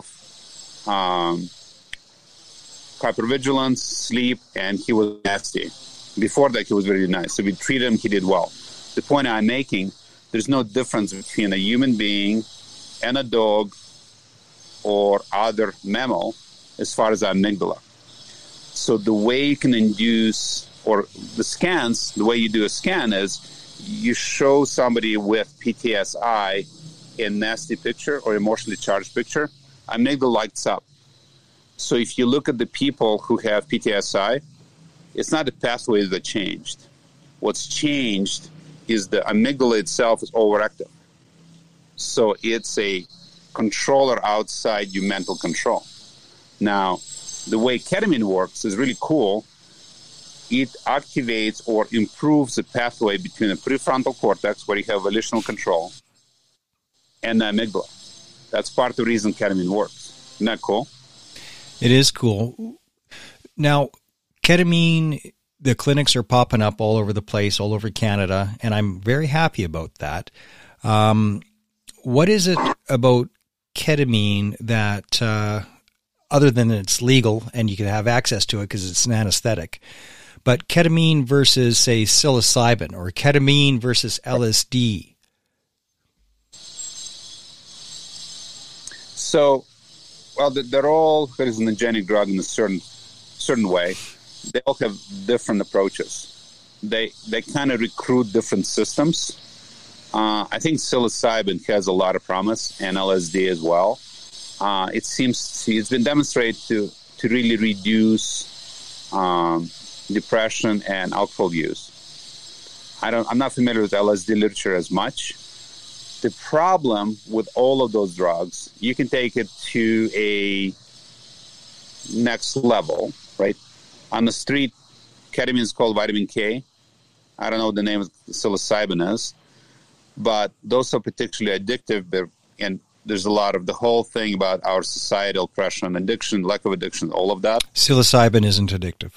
hypervigilance, sleep, and he was nasty. Before that, he was very nice. So we treated him, he did well. The point I'm making, there's no difference between a human being and a dog or other mammal as far as our amygdala. So the way you can induce, or the way you do a scan is you show somebody with PTSI a nasty picture or emotionally charged picture, amygdala lights up. So if you look at the people who have PTSI, it's not the pathways that changed. What's changed is the amygdala itself is overactive. So it's a controller outside your mental control. Now, the way ketamine works is really cool. It activates or improves the pathway between the prefrontal cortex, where you have volitional control, and the amygdala. That's part of the reason ketamine works. Isn't that cool? It is cool. Now, ketamine, the clinics are popping up all over the place, all over Canada, and I'm very happy about that. What is it about ketamine that, other than it's legal and you can have access to it because it's an anesthetic, but ketamine versus, say, psilocybin, or ketamine versus LSD? So, well, they're all hallucinogenic drug in a certain way. They all have different approaches. They kind of recruit different systems. I think psilocybin has a lot of promise, and LSD as well. It's been demonstrated to really reduce depression and alcohol use. I'm not familiar with LSD literature as much. The problem with all of those drugs, you can take it to a next level, right? On the street, ketamine is called vitamin K. I don't know what the name of psilocybin is, but those are particularly addictive. And there's a lot of the whole thing about our societal pressure on addiction, lack of addiction, all of that. Psilocybin isn't addictive.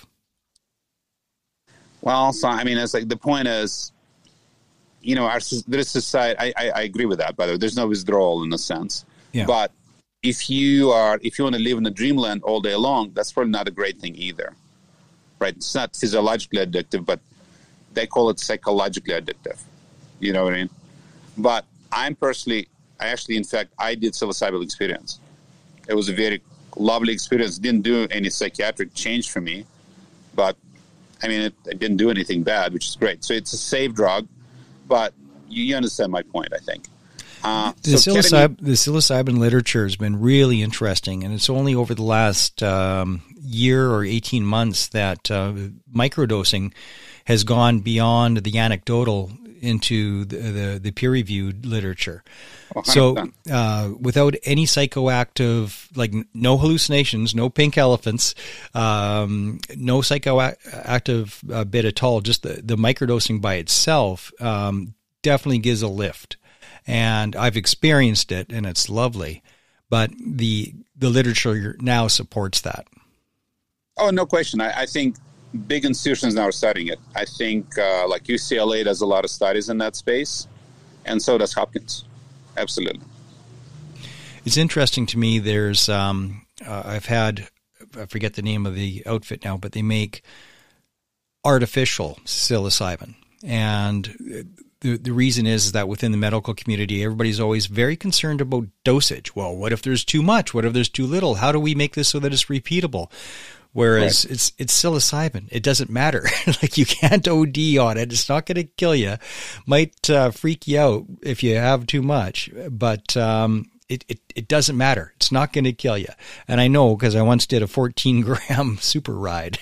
Well, so I mean, it's like the point is, you know, there is society. I agree with that. By the way, there's no withdrawal in a sense. Yeah. But if you want to live in the dreamland all day long, that's probably not a great thing either, right? It's not physiologically addictive, but they call it psychologically addictive. You know what I mean? But I did psilocybin experience. It was a very lovely experience. Didn't do any psychiatric change for me, but I mean, it didn't do anything bad, which is great. So it's a safe drug, but you understand my point, I think. The psilocybin literature has been really interesting, and it's only over the last year or 18 months that microdosing has gone beyond the anecdotal into the peer-reviewed literature. 100%. So without any psychoactive, like no hallucinations, no pink elephants, no psychoactive bit at all, just the microdosing by itself definitely gives a lift. And I've experienced it, and it's lovely. But the literature now supports that. Oh, no question. I think big institutions now are studying it. I think like UCLA does a lot of studies in that space, and so does Hopkins. Absolutely. It's interesting to me. There's I forget the name of the outfit now, but they make artificial psilocybin, and the reason is that within the medical community, everybody's always very concerned about dosage. Well, what if there's too much? What if there's too little? How do we make this so that it's repeatable? Whereas right. it's psilocybin. It doesn't matter. Like, you can't OD on it. It's not going to kill you. Might freak you out if you have too much, but it doesn't matter. It's not going to kill you. And I know, because I once did a 14-gram super ride.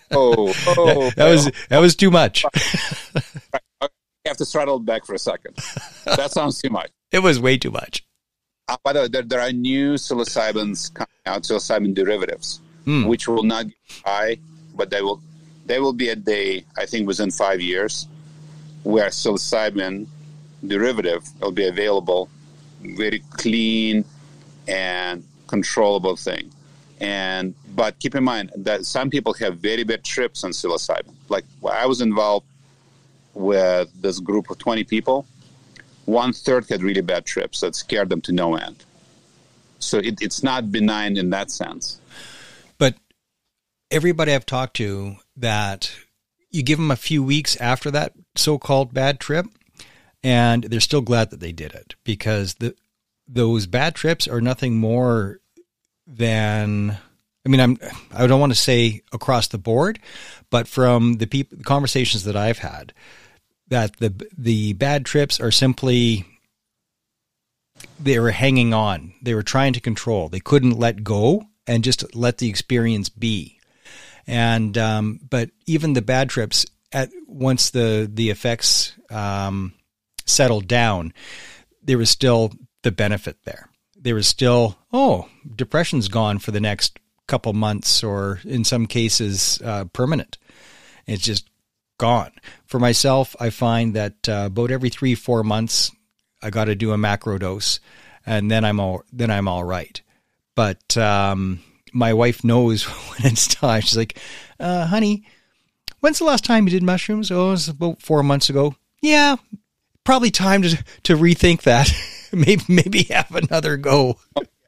That was too much. You have to throttle back for a second. That sounds too much. It was way too much. By the way, there are new psilocybins coming out, psilocybin derivatives, which will not get high, but they will be a day, I think, within 5 years, where psilocybin derivative will be available, very clean and controllable thing. But keep in mind that some people have very bad trips on psilocybin. Like, I was involved with this group of 20 people. 1/3 had really bad trips that scared them to no end. So it's not benign in that sense. But everybody I've talked to, that you give them a few weeks after that so-called bad trip, and they're still glad that they did it, because those bad trips are nothing more than, I mean, I don't want to say across the board, but from the conversations that I've had, that the bad trips are simply, they were hanging on. They were trying to control. They couldn't let go and just let the experience be. And but even the bad trips, once the effects settled down, there was still the benefit there. there was still, depression's gone for the next couple months, or in some cases, permanent. It's just gone. For myself, I find that about every 3-4 months, I got to do a macro dose, and then I'm all right. But my wife knows when it's time. She's like, honey, when's the last time you did mushrooms? Oh, it was about 4 months ago. Yeah, probably time to rethink that. maybe have another go.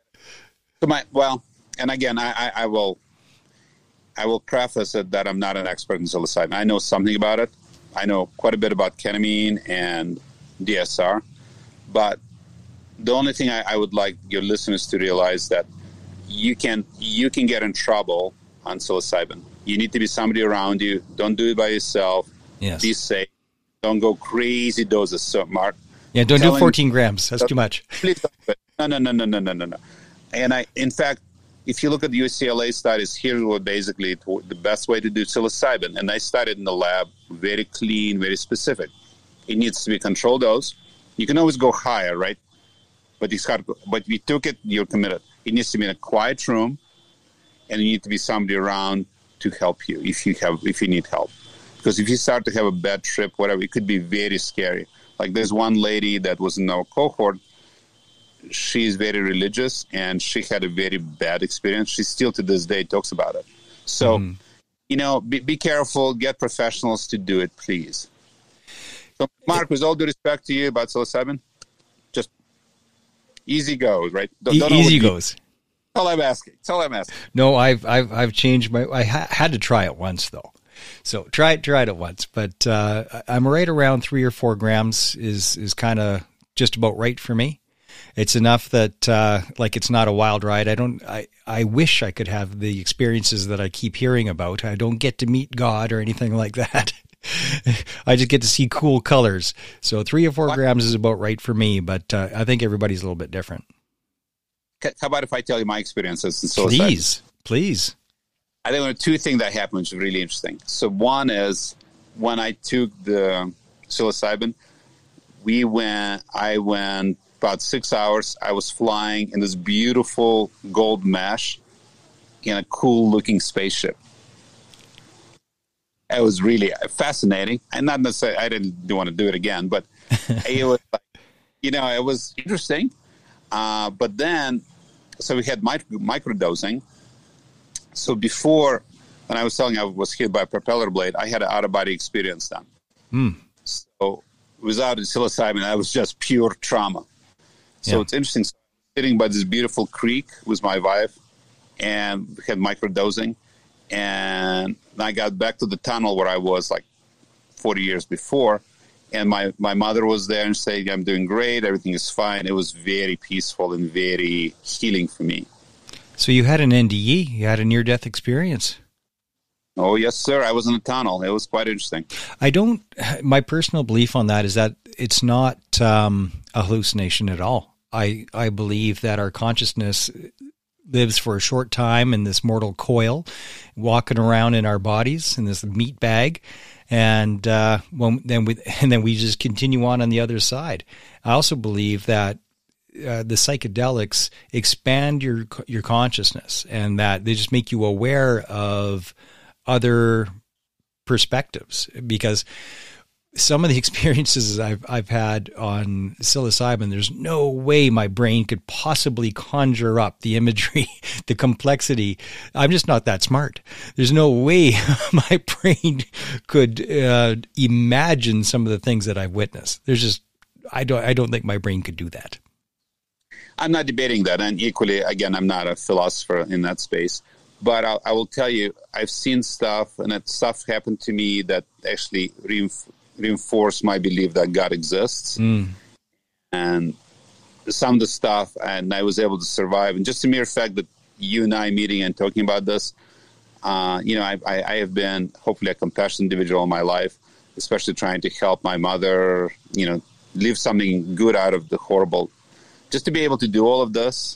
And again, I will preface it that I'm not an expert in psilocybin. I know something about it. I know quite a bit about ketamine and DSR, but the only thing I would like your listeners to realize that you can get in trouble on psilocybin. You need to be somebody around you. Don't do it by yourself. Yes. Be safe. Don't go crazy doses. So, Mark. Yeah, don't do 14 grams. That's too much. Please don't. No. And in fact, if you look at the UCLA studies, here were basically the best way to do psilocybin. And I studied in the lab, very clean, very specific. It needs to be a controlled dose. You can always go higher, right? But if you took it, you're committed. It needs to be in a quiet room, and you need to be somebody around to help you if you need help. Because if you start to have a bad trip, whatever, it could be very scary. Like there's one lady that was in our cohort. She's very religious, and she had a very bad experience. She still to this day talks about it. So, be careful. Get professionals to do it, please. So, Mark, with all due respect to you about psilocybin, just easy goes, right? Easy goes. That's all I'm asking. No, I've changed my. I had to try it once though. So tried it once, but I'm right around 3 or 4 grams is kind of just about right for me. It's enough that it's not a wild ride. I wish I could have the experiences that I keep hearing about. I don't get to meet God or anything like that. I just get to see cool colors. So 3 or 4 grams is about right for me, but I think everybody's a little bit different. How about if I tell you my experiences in psilocybin? Please. I think there are 2 things that happened, which is really interesting. So one is when I took the psilocybin, I went about 6 hours. I was flying in this beautiful gold mesh in a cool-looking spaceship. It was really fascinating. And not necessarily, I didn't want to do it again, but it was it was interesting. But then, so we had microdosing. So before, when I was telling you I was hit by a propeller blade, I had an out-of-body experience then. So without the psilocybin, I was just pure trauma. So It's interesting. So sitting by this beautiful creek with my wife, and we had microdosing. And I got back to the tunnel where I was like 40 years before. And my mother was there and saying, I'm doing great. Everything is fine. It was very peaceful and very healing for me. So you had an NDE. You had a near-death experience. Oh, yes, sir. I was in a tunnel. It was quite interesting. My personal belief on that is that it's not a hallucination at all. I believe that our consciousness lives for a short time in this mortal coil, walking around in our bodies in this meat bag, and then we just continue on the other side. I also believe that the psychedelics expand your consciousness, and that they just make you aware of other perspectives, because some of the experiences I've had on psilocybin, there's no way my brain could possibly conjure up the imagery, the complexity. I'm just not that smart. There's no way my brain could imagine some of the things that I've witnessed. I don't think my brain could do that. I'm not debating that, and equally, again, I'm not a philosopher in that space. But I will tell you, I've seen stuff, and that stuff happened to me that actually reinforced my belief that God exists. And some of the stuff, and I was able to survive. And just the mere fact that you and I meeting and talking about this, I have been hopefully a compassionate individual in my life, especially trying to help my mother, leave something good out of the horrible. Just to be able to do all of this,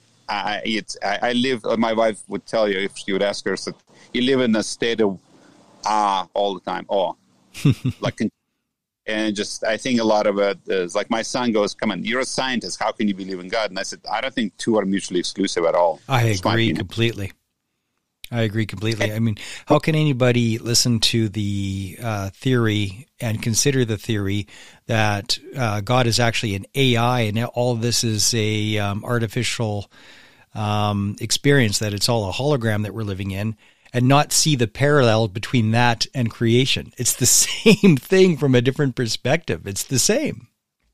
I live. My wife would tell you, if she would ask her, you live in a state of awe all the time. Awe, like And just, I think a lot of it is like my son goes, come on, you're a scientist. How can you believe in God? And I said, I don't think two are mutually exclusive at all. I agree completely. I mean, how can anybody listen to the theory and consider the theory that God is actually an AI and all of this is a artificial experience, that it's all a hologram that we're living in, and not see the parallel between that and creation? It's the same thing from a different perspective. It's the same.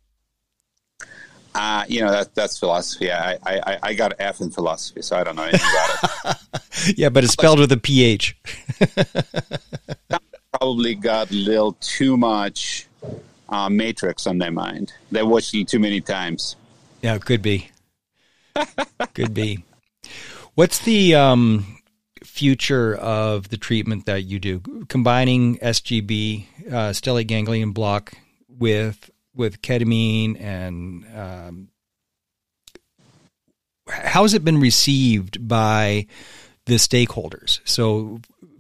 That's philosophy. I got an F in philosophy, so I don't know anything about it. Yeah, but it's spelled with a PH. Probably got a little too much Matrix on their mind. They watched it too many times. Yeah, it could be. Could be. What's the future of the treatment that you do, combining SGB, stellate ganglion block, with ketamine, and how has it been received by the stakeholders? So,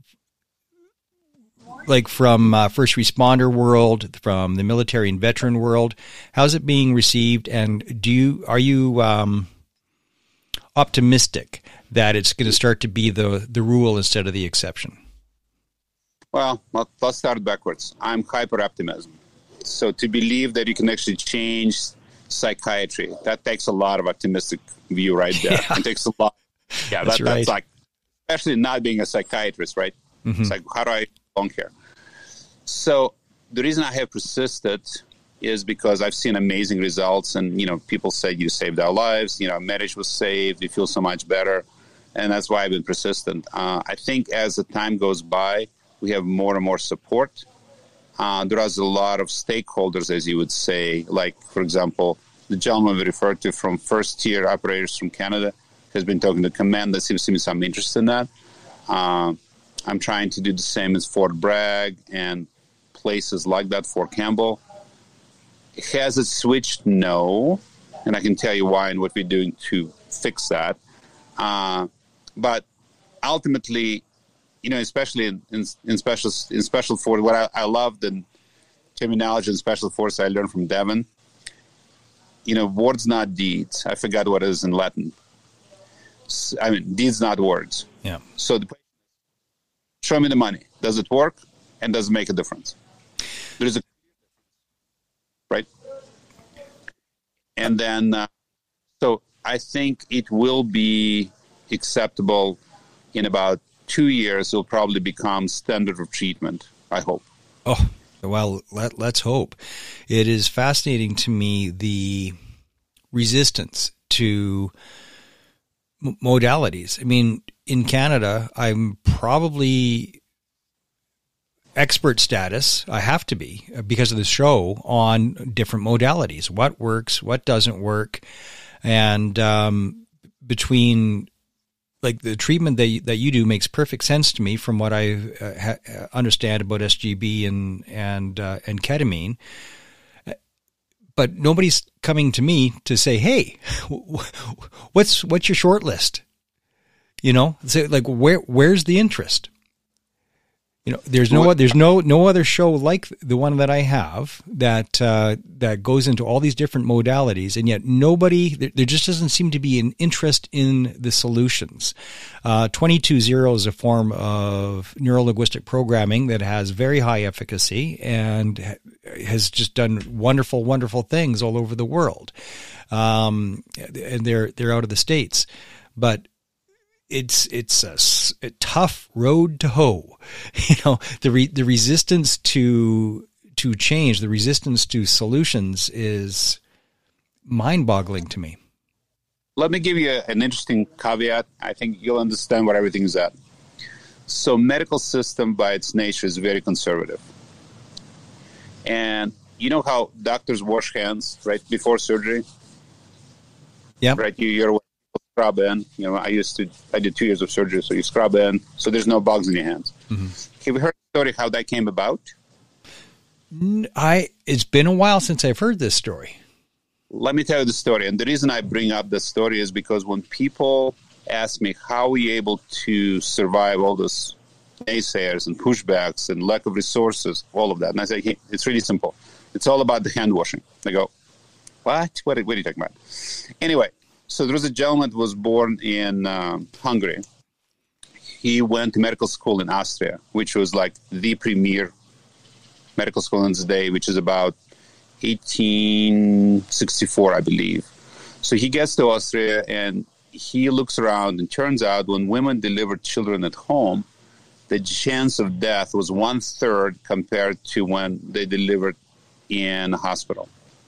like from first responder world, from the military and veteran world, how's it being received? And are you optimistic that it's going to start to be the rule instead of the exception? Well, let's start backwards. I'm hyper-optimism. So to believe that you can actually change psychiatry, that takes a lot of optimistic view right there. Yeah. It takes a lot. Yeah, that's like, especially not being a psychiatrist, right? Mm-hmm. It's like, how do I belong here? So the reason I have persisted is because I've seen amazing results, and, people say you saved our lives, marriage was saved, you feel so much better. And that's why I've been persistent. I think as the time goes by, we have more and more support. There is a lot of stakeholders, as you would say, like, for example, the gentleman we referred to from first-tier operators from Canada has been talking to command. There seems to be some interest in that. I'm trying to do the same as Fort Bragg and places like that, Fort Campbell. Has it switched? No. And I can tell you why and what we're doing to fix that. But ultimately, especially in special force, what I love the terminology in special force I learned from Devin. Words not deeds. I forgot what it is in Latin. I mean, deeds not words. Yeah. So show me the money. Does it work? And does it make a difference? There's a right. And then, so I think it will be acceptable in about 2 years. It'll probably become standard of treatment, I hope. Oh, well, let's hope. It is fascinating to me, the resistance to modalities. I mean, in Canada, I'm probably expert status. I have to be, because of the show, on different modalities. What works, what doesn't work. And between, like, the treatment that you do makes perfect sense to me from what I understand about SGB and ketamine. But nobody's coming to me to say, "Hey, what's your short list?" So, like, where's the interest? There's no other show like the one that I have that goes into all these different modalities, and yet there just doesn't seem to be an interest in the solutions. 22-0 is a form of neuro-linguistic programming that has very high efficacy and has just done wonderful, wonderful things all over the world. And they're out of the States, but it's a tough road to hoe. The resistance to change, the resistance to solutions is mind-boggling to me. Let me give you an interesting caveat. I think you'll understand what everything is at. So medical system by its nature is very conservative. And you know how doctors wash hands right before surgery? Yeah. Right, you're scrub in. I did 2 years of surgery, so you scrub in, so there's no bugs in your hands. Mm-hmm. Have you heard the story how that came about? It's been a while since I've heard this story. Let me tell you the story. And the reason I bring up this story is because when people ask me how are we able to survive all this naysayers and pushbacks and lack of resources, all of that, and I say, hey, it's really simple. It's all about the hand washing. I go, what? What are you talking about? Anyway, so there was a gentleman that was born in Hungary. He went to medical school in Austria, which was like the premier medical school in the day, which is about 1864, I believe. So he gets to Austria and he looks around, and turns out when women delivered children at home, the chance of death was 1/3 compared to when they delivered in a hospital.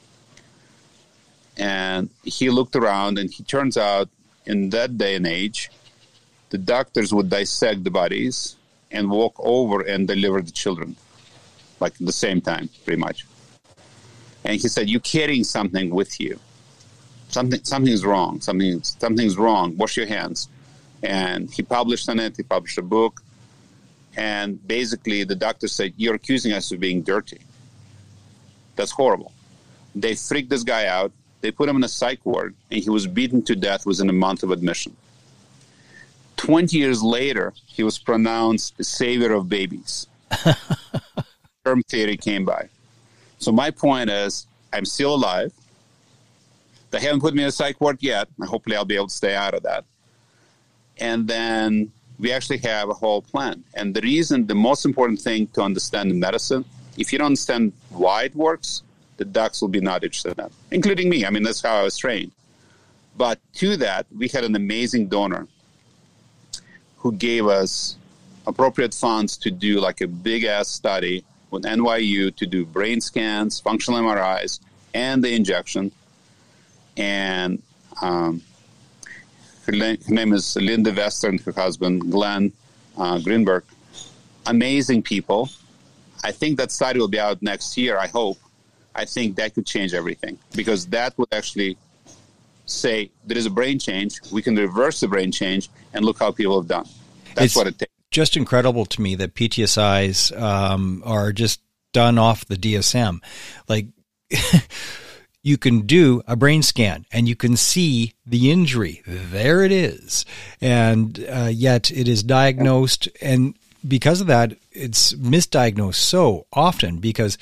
And he looked around, and he turns out in that day and age, the doctors would dissect the bodies and walk over and deliver the children, like at the same time, pretty much. And he said, "You're carrying something with you. Something's wrong. Something's wrong. Wash your hands." And he published on it. He published a book. And basically, the doctor said, "You're accusing us of being dirty. That's horrible." They freaked this guy out. They put him in a psych ward, and he was beaten to death within a month of admission. 20 years later, he was pronounced the savior of babies. Term theory came by. So my point is, I'm still alive. They haven't put me in a psych ward yet. Hopefully I'll be able to stay out of that. And then we actually have a whole plan. And the most important thing to understand in medicine, if you don't understand why it works, the docs will be not interested in that, including me. I mean, that's how I was trained. But to that, we had an amazing donor who gave us appropriate funds to do like a big-ass study with NYU to do brain scans, functional MRIs, and the injection. And her name is Linda Vester and her husband, Glenn Greenberg. Amazing people. I think that study will be out next year, I hope. I think that could change everything, because that would actually say there is a brain change, we can reverse the brain change, and look how people have done. That's what it takes. Just incredible to me that PTSIs are just done off the DSM. Like, you can do a brain scan and you can see the injury. There it is. And yet it is diagnosed. And because of that, it's misdiagnosed so often because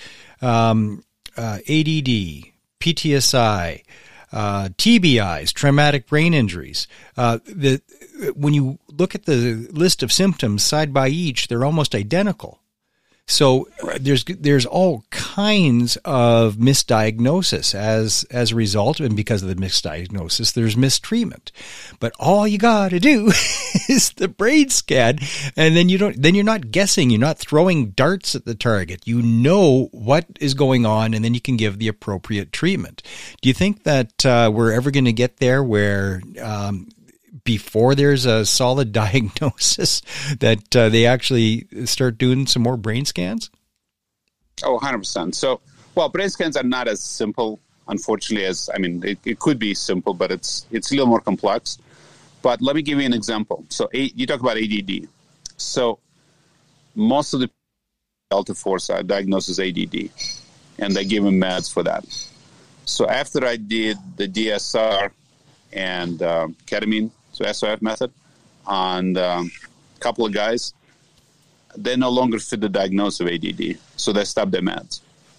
ADD, PTSI, TBIs, traumatic brain injuries. When you look at the list of symptoms side by each, they're almost identical. So there's all kinds of misdiagnosis as a result, and because of the misdiagnosis, there's mistreatment. But all you got to do is the brain scan, and then you're not guessing, you're not throwing darts at the target. You know what is going on, and then you can give the appropriate treatment. Do you think that we're ever going to get there where before there's a solid diagnosis that they actually start doing some more brain scans? Oh, 100%. So, well, brain scans are not as simple, unfortunately, as, I mean, it could be simple, but it's a little more complex. But let me give you an example. So you talk about ADD. So most of the Delta Force are diagnosed as ADD, and they give them meds for that. So after I did the DSR and ketamine, so SOF method, on a couple of guys, they no longer fit the diagnosis of ADD, so they stopped their meds.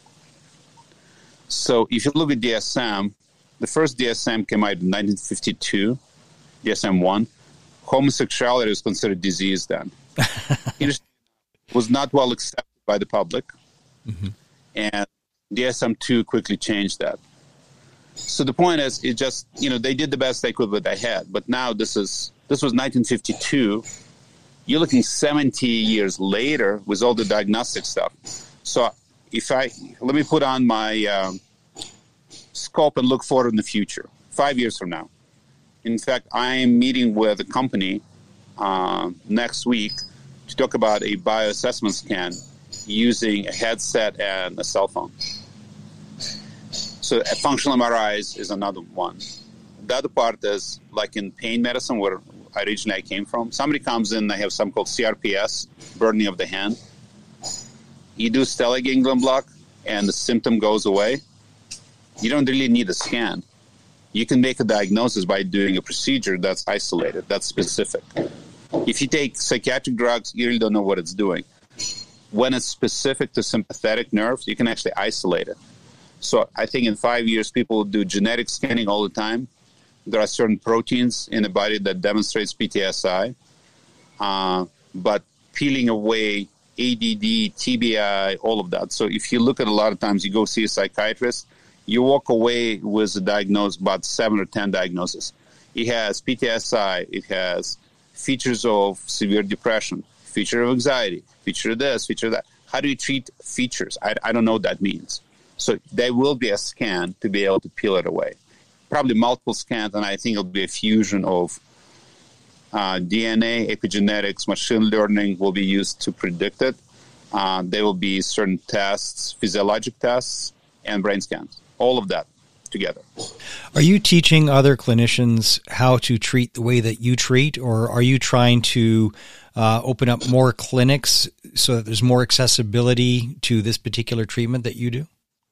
So if you look at DSM, the first DSM came out in 1952, DSM-1. Homosexuality was considered disease then. It was not well accepted by the public, and DSM-2 quickly changed that. So the point is, it just, they did the best they could with what they had. But now this was 1952. You're looking 70 years later with all the diagnostic stuff. So let me put on my scope and look forward in the future, 5 years from now. In fact, I am meeting with a company next week to talk about a bioassessment scan using a headset and a cell phone. So functional MRIs is another one. The other part is like in pain medicine, where originally I came from. Somebody comes in, they have something called CRPS, burning of the hand. You do stellate ganglion block, and the symptom goes away. You don't really need a scan. You can make a diagnosis by doing a procedure that's isolated, that's specific. If you take psychiatric drugs, you really don't know what it's doing. When it's specific to sympathetic nerves, you can actually isolate it. So I think in 5 years, people will do genetic scanning all the time. There are certain proteins in the body that demonstrates PTSI, but peeling away ADD, TBI, all of that. So if you look at a lot of times, you go see a psychiatrist, you walk away with a diagnosis, about 7 or 10 diagnoses. It has PTSI, it has features of severe depression, feature of anxiety, feature of this, feature of that. How do you treat features? I don't know what that means. So there will be a scan to be able to peel it away. Probably multiple scans, and I think it'll be a fusion of DNA, epigenetics, machine learning will be used to predict it. There will be certain tests, physiologic tests, and brain scans. All of that together. Are you teaching other clinicians how to treat the way that you treat, or are you trying to open up more clinics so that there's more accessibility to this particular treatment that you do?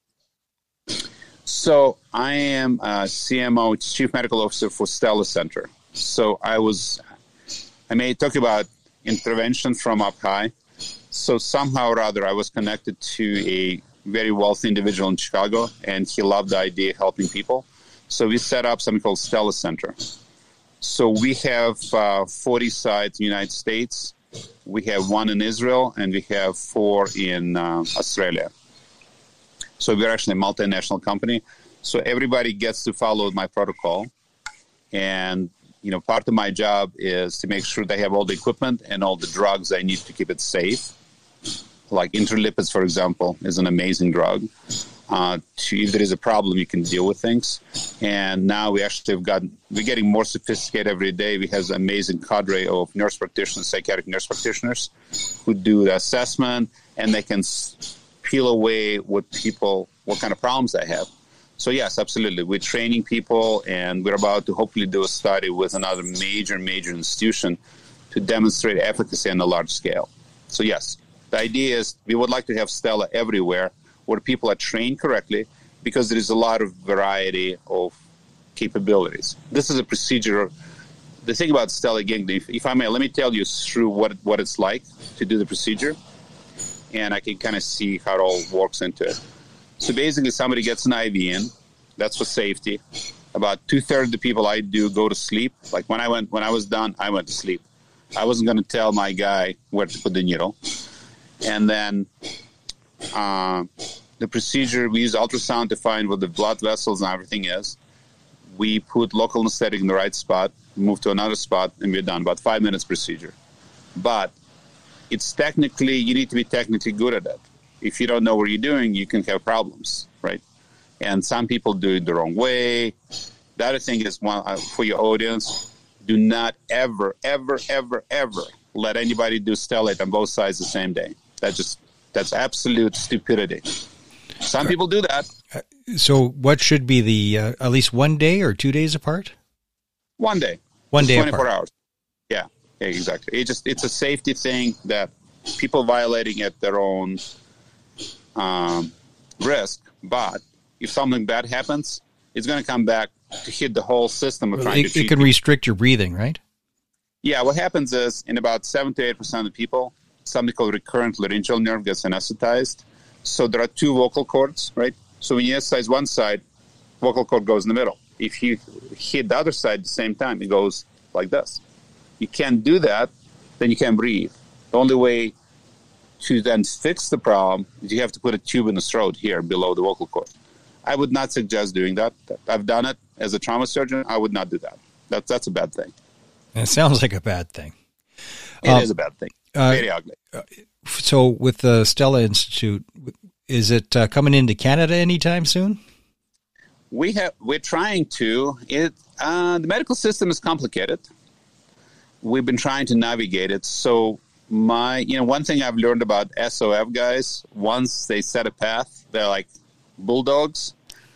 So I am a CMO, Chief Medical Officer for Stella Center. So I may talk about intervention from up high. So somehow or other, I was connected to a very wealthy individual in Chicago, and he loved the idea of helping people. So we set up something called Stella Center. So we have 40 sites in the United States. We have 1 in Israel, and we have 4 in Australia. So we're actually a multinational company. So everybody gets to follow my protocol. And, part of my job is to make sure they have all the equipment and all the drugs they need to keep it safe. Like interlipids, for example, is an amazing drug. If there is a problem, you can deal with things. And now we actually we're getting more sophisticated every day. We have an amazing cadre of nurse practitioners, psychiatric nurse practitioners, who do the assessment, and they can peel away what kind of problems they have. So yes, absolutely. We're training people, and we're about to hopefully do a study with another major institution to demonstrate efficacy on a large scale. So yes, the idea is we would like to have Stella everywhere where people are trained correctly, because there is a lot of variety of capabilities. This is a procedure. The thing about Stella, again, if I may, let me tell you through what it's like to do the procedure, and I can kind of see how it all works into it. So basically, somebody gets an IV in. That's for safety. About 2/3 of the people I do go to sleep. Like when I was done, I went to sleep. I wasn't going to tell my guy where to put the needle. And then the procedure, we use ultrasound to find what the blood vessels and everything is. We put local anesthetic in the right spot, move to another spot, and we're done. About 5 minutes procedure. But it's technically, you need to be technically good at it. If you don't know what you're doing, you can have problems, right? And some people do it the wrong way. The other thing is, for your audience, do not ever, ever, ever, ever let anybody do stellate on both sides the same day. That's absolute stupidity. Some people do that. So what should be the at least 1 day or 2 days apart? 1 day. 1 day 24 apart. hours. Yeah, exactly. It's a safety thing that people violating at their own risk. But if something bad happens, it's going to come back to hit the whole system of trying to treat. It can restrict your breathing, right? Yeah, what happens is in about 7 to 8% of the people, something called recurrent laryngeal nerve gets anesthetized. So there are 2 vocal cords, right? So when you anesthetize one side, vocal cord goes in the middle. If you hit the other side at the same time, it goes like this. You can't do that, then you can't breathe. The only way to then fix the problem is you have to put a tube in the throat here below the vocal cord. I would not suggest doing that. I've done it as a trauma surgeon. I would not do that. That's a bad thing. It sounds like a bad thing. It is a bad thing. Very ugly. So with the Stella Institute, is it coming into Canada anytime soon? We're trying to. The medical system is complicated. We've been trying to navigate it. So one thing I've learned about SOF guys, once they set a path, they're like bulldogs.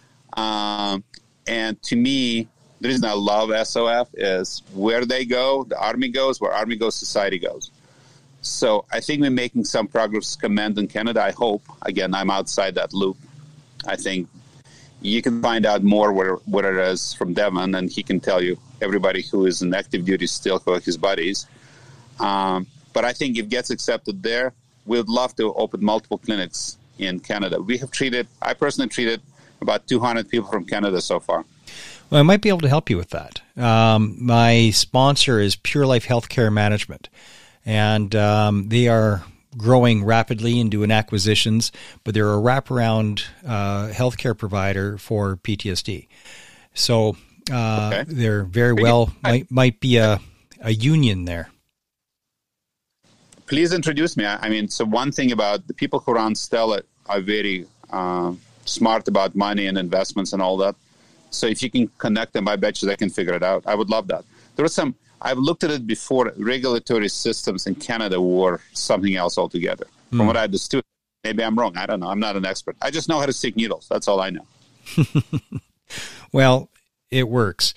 And to me, the reason I love SOF is where they go, the Army goes, where Army goes, society goes. So I think we're making some progress command in Canada, I hope. Again, I'm outside that loop. I think you can find out more what it is from Devon, and he can tell you everybody who is in active duty still who are his buddies. But I think if it gets accepted there, we'd love to open multiple clinics in Canada. I personally treated about 200 people from Canada so far. Well, I might be able to help you with that. My sponsor is Pure Life Healthcare Management, and they are growing rapidly and doing acquisitions, but they're a wraparound healthcare provider for PTSD. So they're very well, might be a union there. Please introduce me. I mean, so one thing about the people who run Stella are very smart about money and investments and all that. So if you can connect them, I bet you they can figure it out. I would love that. There was some, I've looked at it before, regulatory systems in Canada were something else altogether. From what I understood, maybe I'm wrong. I don't know. I'm not an expert. I just know how to stick needles. That's all I know. Well, it works.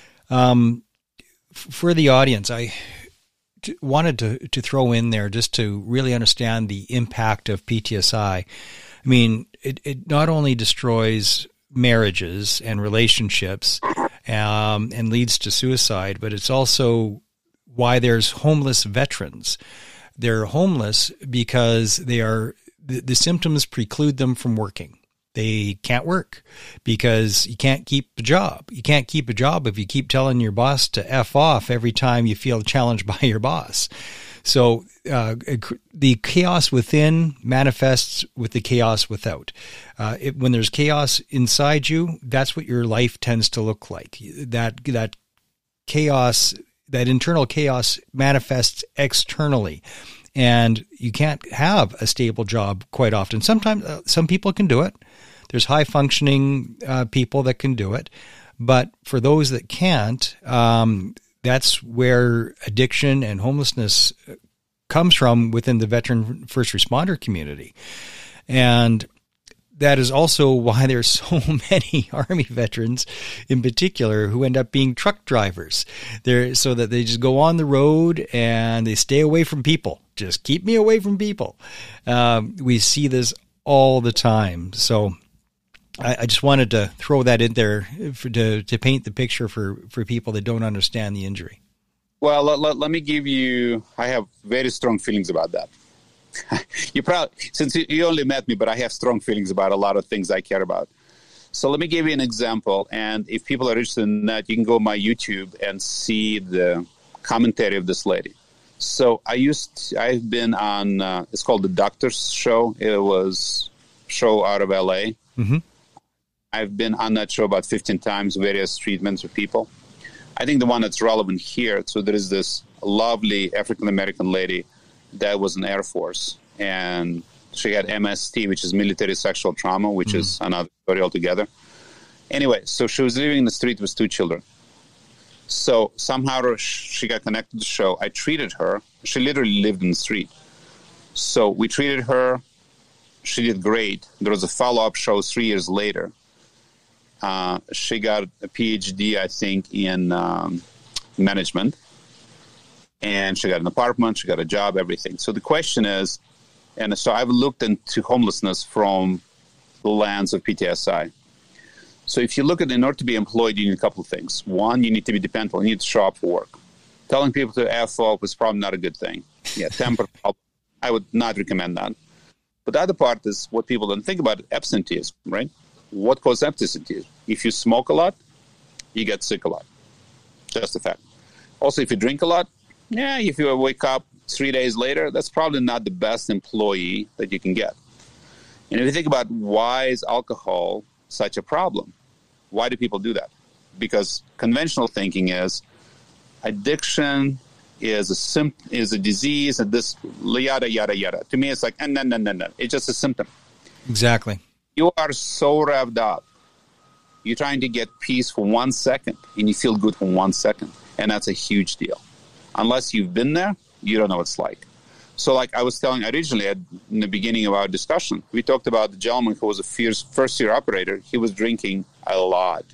For the audience, I wanted to throw in there just to really understand the impact of PTSI. I mean, it not only destroys marriages and relationships and leads to suicide, but it's also why there's homeless veterans. They're homeless because the symptoms preclude them from working. They can't work because you can't keep a job. You can't keep a job if you keep telling your boss to F off every time you feel challenged by your boss. So the chaos within manifests with the chaos without. When there's chaos inside you, that's what your life tends to look like. That chaos, that internal chaos manifests externally. And you can't have a stable job quite often. Sometimes some people can do it. There's high functioning people that can do it. But for those that can't, that's where addiction and homelessness comes from within the veteran first responder community. And that is also why there's so many Army veterans in particular who end up being truck drivers. So that they just go on the road and they stay away from people. Just keep me away from people. We see this all the time. So I just wanted to throw that in there to paint the picture for people that don't understand the injury. Well, let me give you, I have very strong feelings about that. You probably, since you only met me, but I have strong feelings about a lot of things I care about. So let me give you an example. And if people are interested in that, you can go on my YouTube and see the commentary of this lady. So I've been on, it's called The Doctor's Show. It was a show out of LA. Mm-hmm. I've been on that show about 15 times, various treatments of people. I think the one that's relevant here, so there is this lovely African-American lady that was in the Air Force, and she had MST, which is military sexual trauma, which is another story altogether. Anyway, so she was living in the street with 2 children. So somehow she got connected to the show. I treated her. She literally lived in the street. So we treated her. She did great. There was a follow-up show 3 years later. She got a PhD, I think, in management. And she got an apartment, she got a job, everything. So the question is, and so I've looked into homelessness from the lens of PTSI. So if you look at, in order to be employed, you need a couple of things. One, you need to be dependable. You need to show up for work. Telling people to F off is probably not a good thing. Yeah, temper, I would not recommend that. But the other part is what people don't think about, absenteeism, right? What causes absenteeism? If you smoke a lot, you get sick a lot. Just a fact. Also, if you drink a lot, yeah, if you wake up 3 days later, that's probably not the best employee that you can get. And if you think about why is alcohol such a problem, why do people do that? Because conventional thinking is addiction is a disease, and this yada, yada, yada. To me, it's like, no. It's just a symptom. Exactly. You are so revved up. You're trying to get peace for 1 second, and you feel good for 1 second. And that's a huge deal. Unless you've been there, you don't know what it's like. So like I was telling originally in the beginning of our discussion, we talked about the gentleman who was a first-year operator. He was drinking a lot.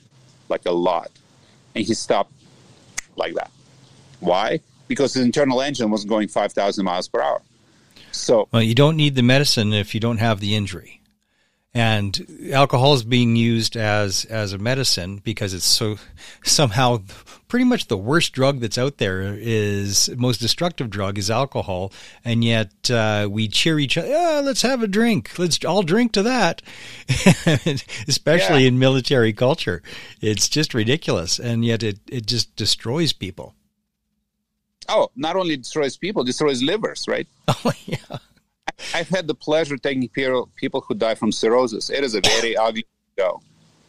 And he stopped like that. Why? Because his internal engine was going 5,000 miles per hour. So, well, you don't need the medicine if you don't have the injury. And alcohol is being used as a medicine because it's so somehow pretty much the worst drug that's out there is most destructive drug is alcohol. And yet we cheer each other. Yeah, let's have a drink. Let's all drink to that. Especially in military culture. It's just ridiculous. And yet it just destroys people. Oh, not only destroys people, destroys livers, right? Oh, yeah. I've had the pleasure of taking care of people who die from cirrhosis. It is a very ugly go.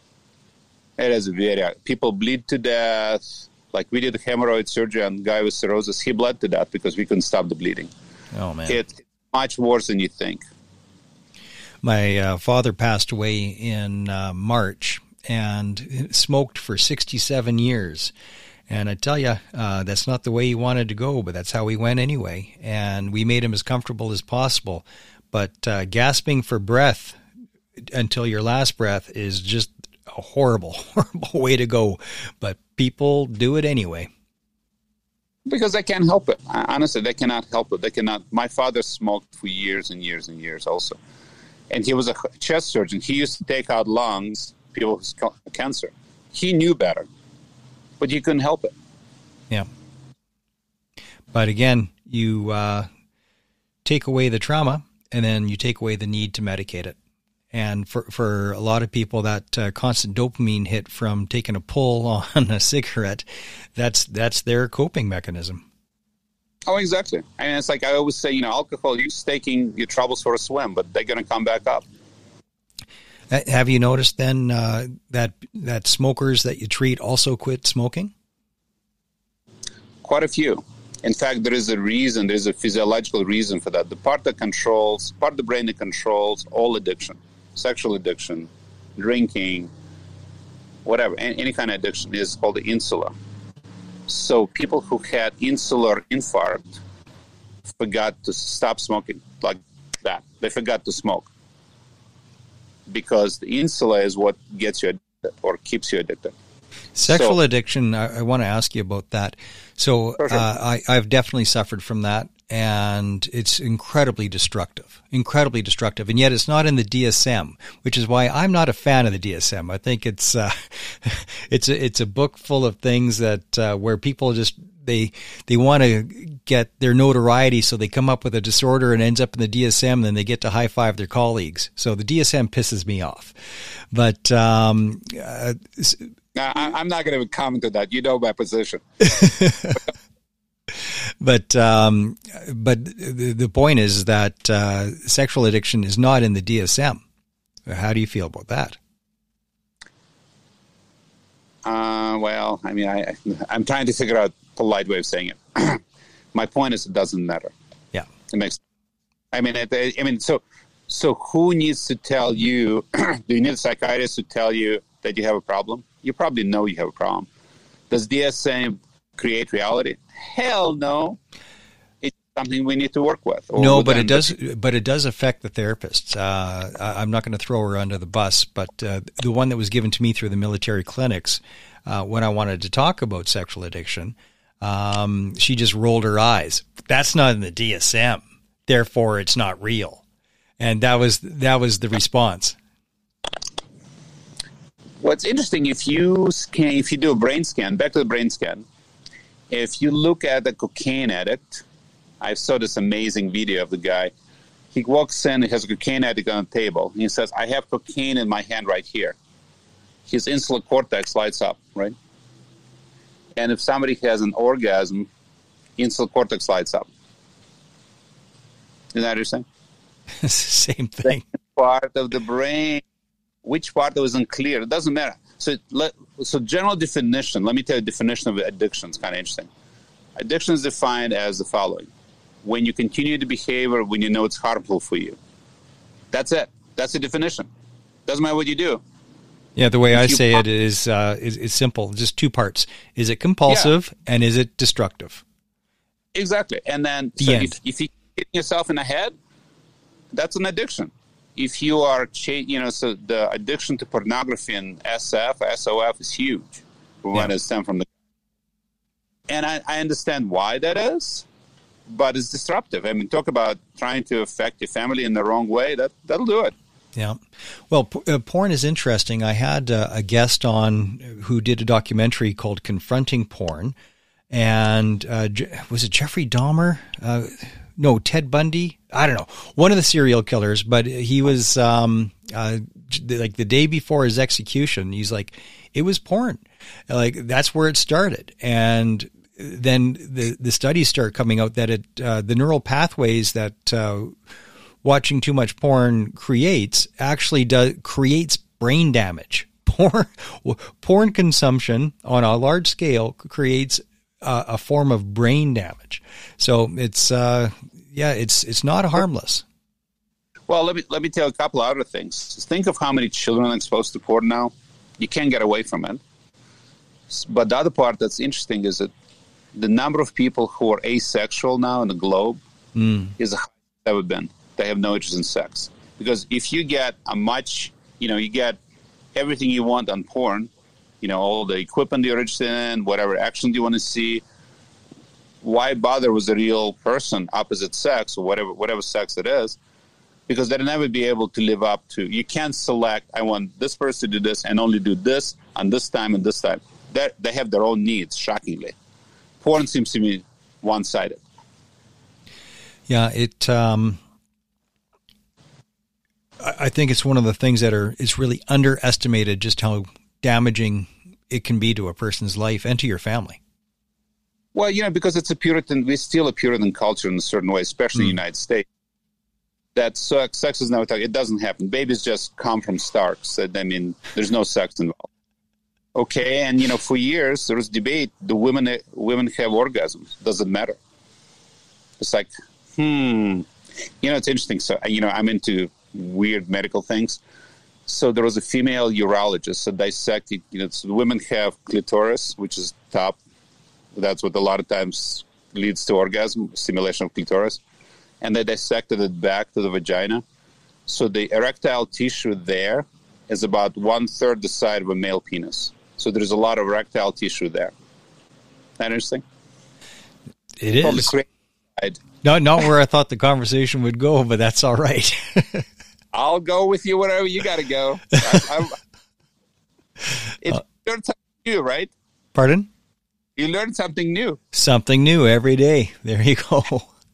It is people bleed to death. Like we did a hemorrhoid surgery on a guy with cirrhosis. He bled to death because we couldn't stop the bleeding. Oh, man. It's much worse than you think. My father passed away in March and smoked for 67 years. And I tell you, that's not the way he wanted to go, but that's how he went anyway. And we made him as comfortable as possible. But gasping for breath until your last breath is just a horrible, horrible way to go. But people do it anyway. Because they can't help it. Honestly, they cannot help it. They cannot. My father smoked for years and years and years also. And he was a chest surgeon. He used to take out lungs, people with cancer. He knew better. But you couldn't help it. Yeah. But again, you take away the trauma, and then you take away the need to medicate it. And for a lot of people, that constant dopamine hit from taking a pull on a cigarette, that's their coping mechanism. Oh, exactly. And it's like I always say, alcohol, you're taking your troubles for a swim, but they're going to come back up. Have you noticed then that smokers that you treat also quit smoking? Quite a few. In fact, there is a physiological reason for that. The part of the brain that controls all addiction, sexual addiction, drinking, whatever, any kind of addiction is called the insula. So people who had insular infarct forgot to stop smoking like that. They forgot to smoke. Because the insula is what gets you addicted or keeps you addicted. Sexual addiction, I want to ask you about that. So I've definitely suffered from that, and it's incredibly destructive. And yet it's not in the DSM, which is why I'm not a fan of the DSM. I think it's a book full of things that where people just they want to get their notoriety, so they come up with a disorder and ends up in the DSM, and then they get to high five their colleagues. So the DSM pisses me off. But I'm not going to comment on that. You know my position. But the point is that sexual addiction is not in the DSM. How do you feel about that? Well, I mean, I'm trying to figure out a polite way of saying it. My point is, it doesn't matter. Yeah, it makes. So who needs to tell you? Do you need a psychiatrist to tell you that you have a problem? You probably know you have a problem. Does DSM create reality? Hell no. It's something we need to work with. No, but it does. But it does affect the therapists. I'm not going to throw her under the bus, but the one that was given to me through the military clinics, when I wanted to talk about sexual addiction, she just rolled her eyes. That's not in the DSM. Therefore, it's not real. And that was the response. What's interesting, if you do a brain scan, back to the brain scan, if you look at a cocaine addict, I saw this amazing video of the guy. He walks in, he has a cocaine addict on the table. He says, I have cocaine in my hand right here. His insular cortex lights up, right? And if somebody has an orgasm, insular cortex lights up. Isn't that interesting? Same thing. Part of the brain. Which part that was unclear? It doesn't matter. So general definition, let me tell you the definition of addiction. It's kind of interesting. Addiction is defined as the following. When you continue the behavior when you know it's harmful for you. That's it. That's the definition. Doesn't matter what you do. Yeah, the way I say it is simple. Just two parts. Is it compulsive and is it destructive? Exactly. And then if you hit yourself in the head, that's an addiction. If you are, so the addiction to pornography and SOF is huge. When it's stemmed from the, and I understand why that is, but it's disruptive. I mean, talk about trying to affect your family in the wrong way. That'll do it. Yeah. Well, porn is interesting. I had a guest on who did a documentary called Confronting Porn. And was it Jeffrey Dahmer? No, Ted Bundy? I don't know. One of the serial killers, but he was like the day before his execution, he's like, it was porn. Like, that's where it started. And then the studies start coming out that the neural pathways that watching too much porn creates creates brain damage. Porn consumption on a large scale creates a form of brain damage. So it's not harmless. Well, let me tell you a couple other things. Just think of how many children are exposed to porn now. You can't get away from it. But the other part that's interesting is that the number of people who are asexual now in the globe is the highest it's ever been. They have no interest in sex. Because if you get you get everything you want on porn, all the equipment you're interested in, whatever action you want to see, why bother with a real person, opposite sex, or whatever sex it is? Because they'll never be able to live up to. You can't select, I want this person to do this and only do this on this time and this time. They have their own needs, shockingly. Porn seems to be one-sided. Yeah, I think it's one of the things that it's really underestimated just how damaging it can be to a person's life and to your family. Well, because it's we're still a Puritan culture in a certain way, especially in the United States. That sex is never talked. It doesn't happen. Babies just come from starts. There's no sex involved. Okay, and for years there was debate. The women have orgasms. Does it matter? It's like, it's interesting. So I'm into weird medical things. So there was a female urologist that dissected. So the women have clitoris, which is top. That's what a lot of times leads to orgasm, stimulation of clitoris. And they dissected it back to the vagina. So the erectile tissue there is about 1/3 the size of a male penis. So there's a lot of erectile tissue there. That interesting? It is. Not where I thought the conversation would go, but that's all right. I'll go with you wherever you got to go. You learn something new, right? Pardon? You learn something new. Something new every day. There you go.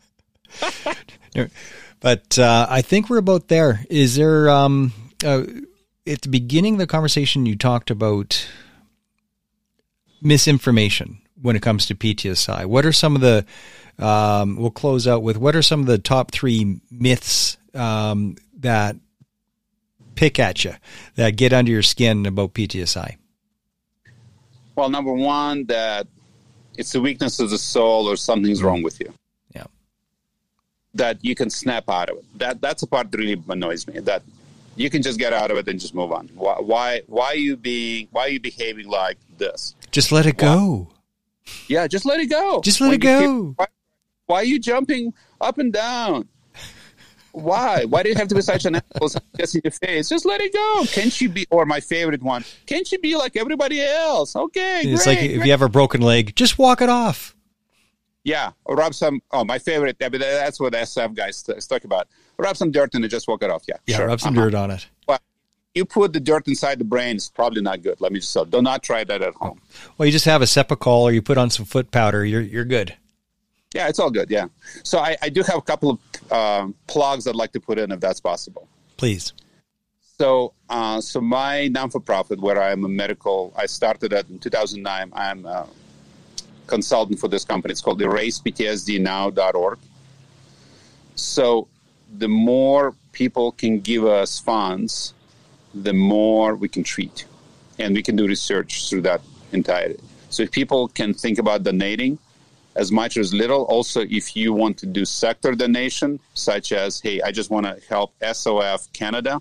But I think we're about there. Is there, at the beginning of the conversation, you talked about misinformation when it comes to PTSI. What are some of the, we'll close out with, what are some of the top 3 myths that pick at you, that get under your skin about PTSI? Well, number one, that it's a weakness of the soul or something's wrong with you. Yeah. That you can snap out of it. That's the part that really annoys me, that you can just get out of it and just move on. Why are you behaving like this? Just let it go. Yeah, just let it go. Just let it go. Why are you jumping up and down? Why? Why do you have to be such an asshole just in your face? Just let it go. Can't you be, or my favorite one, can't you be like everybody else? Okay, it's great. It's like if you have a broken leg, just walk it off. Yeah, or rub some, my favorite, that's what SF guys talk about. Rub some dirt in it, just walk it off. Yeah, sure. Rub some dirt on it. Well, you put the dirt inside the brain, it's probably not good. Let me just say, do not try that at home. Well, you just have a Cepacol or you put on some foot powder, you're good. Yeah, it's all good, yeah. So I do have a couple of plugs I'd like to put in if that's possible. Please. So my non-for-profit, where I'm I started at in 2009, I'm a consultant for this company. It's called ErasePTSDNow.org. So the more people can give us funds, the more we can treat. And we can do research through that entirety. So if people can think about donating, as much or as little. Also, if you want to do sector donation, such as, hey, I just want to help SOF Canada,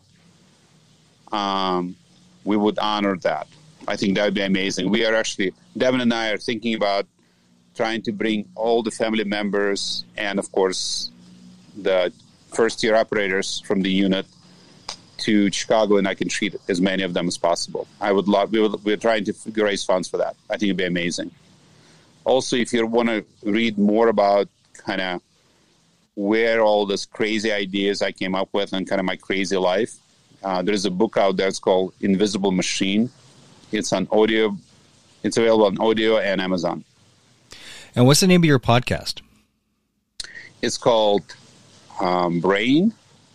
we would honor that. I think that would be amazing. We are actually, Devin and I are thinking about trying to bring all the family members and, of course, the first-year operators from the unit to Chicago, and I can treat as many of them as possible. We're trying to raise funds for that. I think it'd be amazing. Also, if you want to read more about kind of where all these crazy ideas I came up with and kind of my crazy life, There's a book out there. It's called Invisible Machine. It's on audio. It's available on audio and Amazon. And what's the name of your podcast? It's called Brain,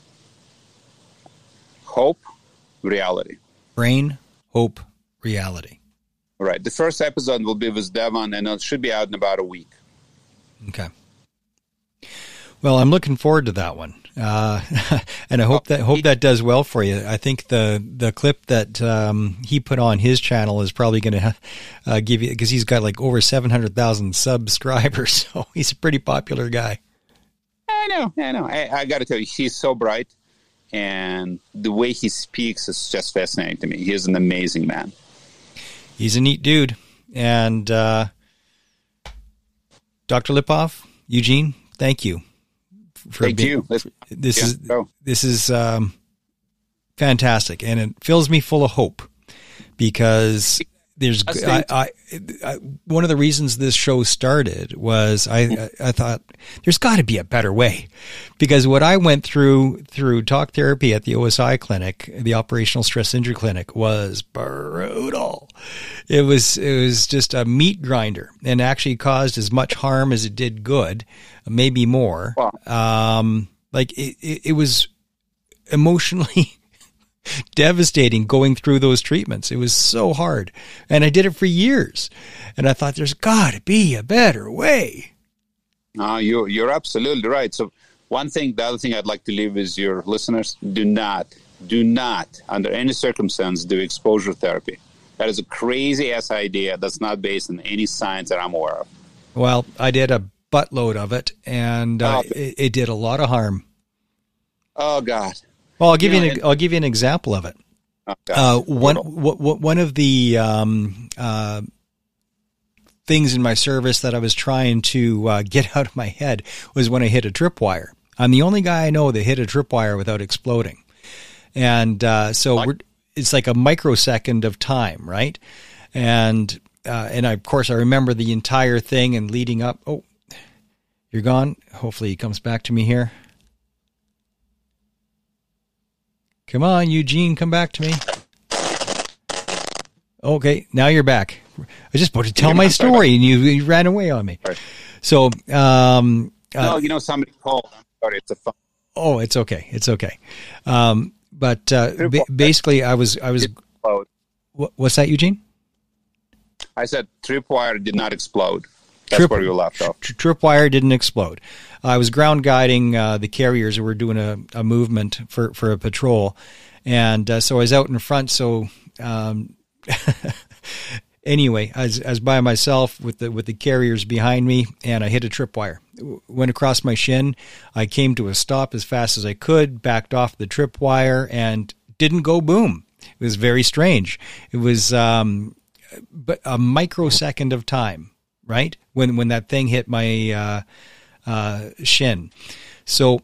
Hope, Reality. Brain, Hope, Reality. Right. The first episode will be with Devon, and it should be out in about a week. Okay. Well, I'm looking forward to that one, and I hope that does well for you. I think the clip that he put on his channel is probably going to give you, because he's got like over 700,000 subscribers, so he's a pretty popular guy. I know. I got to tell you, he's so bright, and the way he speaks is just fascinating to me. He is an amazing man. He's a neat dude, and Dr. Lipov, Eugene, thank you. Thank you. This is fantastic, and it fills me full of hope, because there's one of the reasons this show started was I thought there's got to be a better way, because what I went through talk therapy at the OSI clinic, the Operational Stress Injury Clinic, was brutal. It was just a meat grinder, and actually caused as much harm as it did good, maybe more. Wow. Like it was emotionally devastating going through those treatments. It was so hard, and I did it for years, and I thought there's got to be a better way. You're absolutely right. So the other thing I'd like to leave with your listeners: do not, under any circumstance, do exposure therapy. That is a crazy ass idea that's not based on any science that I'm aware of. Well, I did a buttload of it, and it did a lot of harm. Oh God. Well, I'll give you an example of it. Okay. One of the things in my service that I was trying to get out of my head was when I hit a tripwire. I'm the only guy I know that hit a tripwire without exploding, and it's like a microsecond of time, right? And of course I remember the entire thing and leading up. Oh, you're gone. Hopefully he comes back to me here. Come on, Eugene, come back to me. Okay, now you're back. I was just about to tell my story, and you ran away on me. Right. So, no, somebody called. I'm sorry, it's a phone. Oh, it's okay. It's okay. But basically, I was. What's that, Eugene? I said tripwire did not explode. That's where you left off. Tripwire didn't explode. I was ground guiding the carriers who were doing a movement for a patrol, and so I was out in front. So anyway, I was by myself with the carriers behind me, and I hit a tripwire. Went across my shin. I came to a stop as fast as I could, backed off the tripwire, and didn't go boom. It was very strange. It was but a microsecond of time, right? When that thing hit my shin. So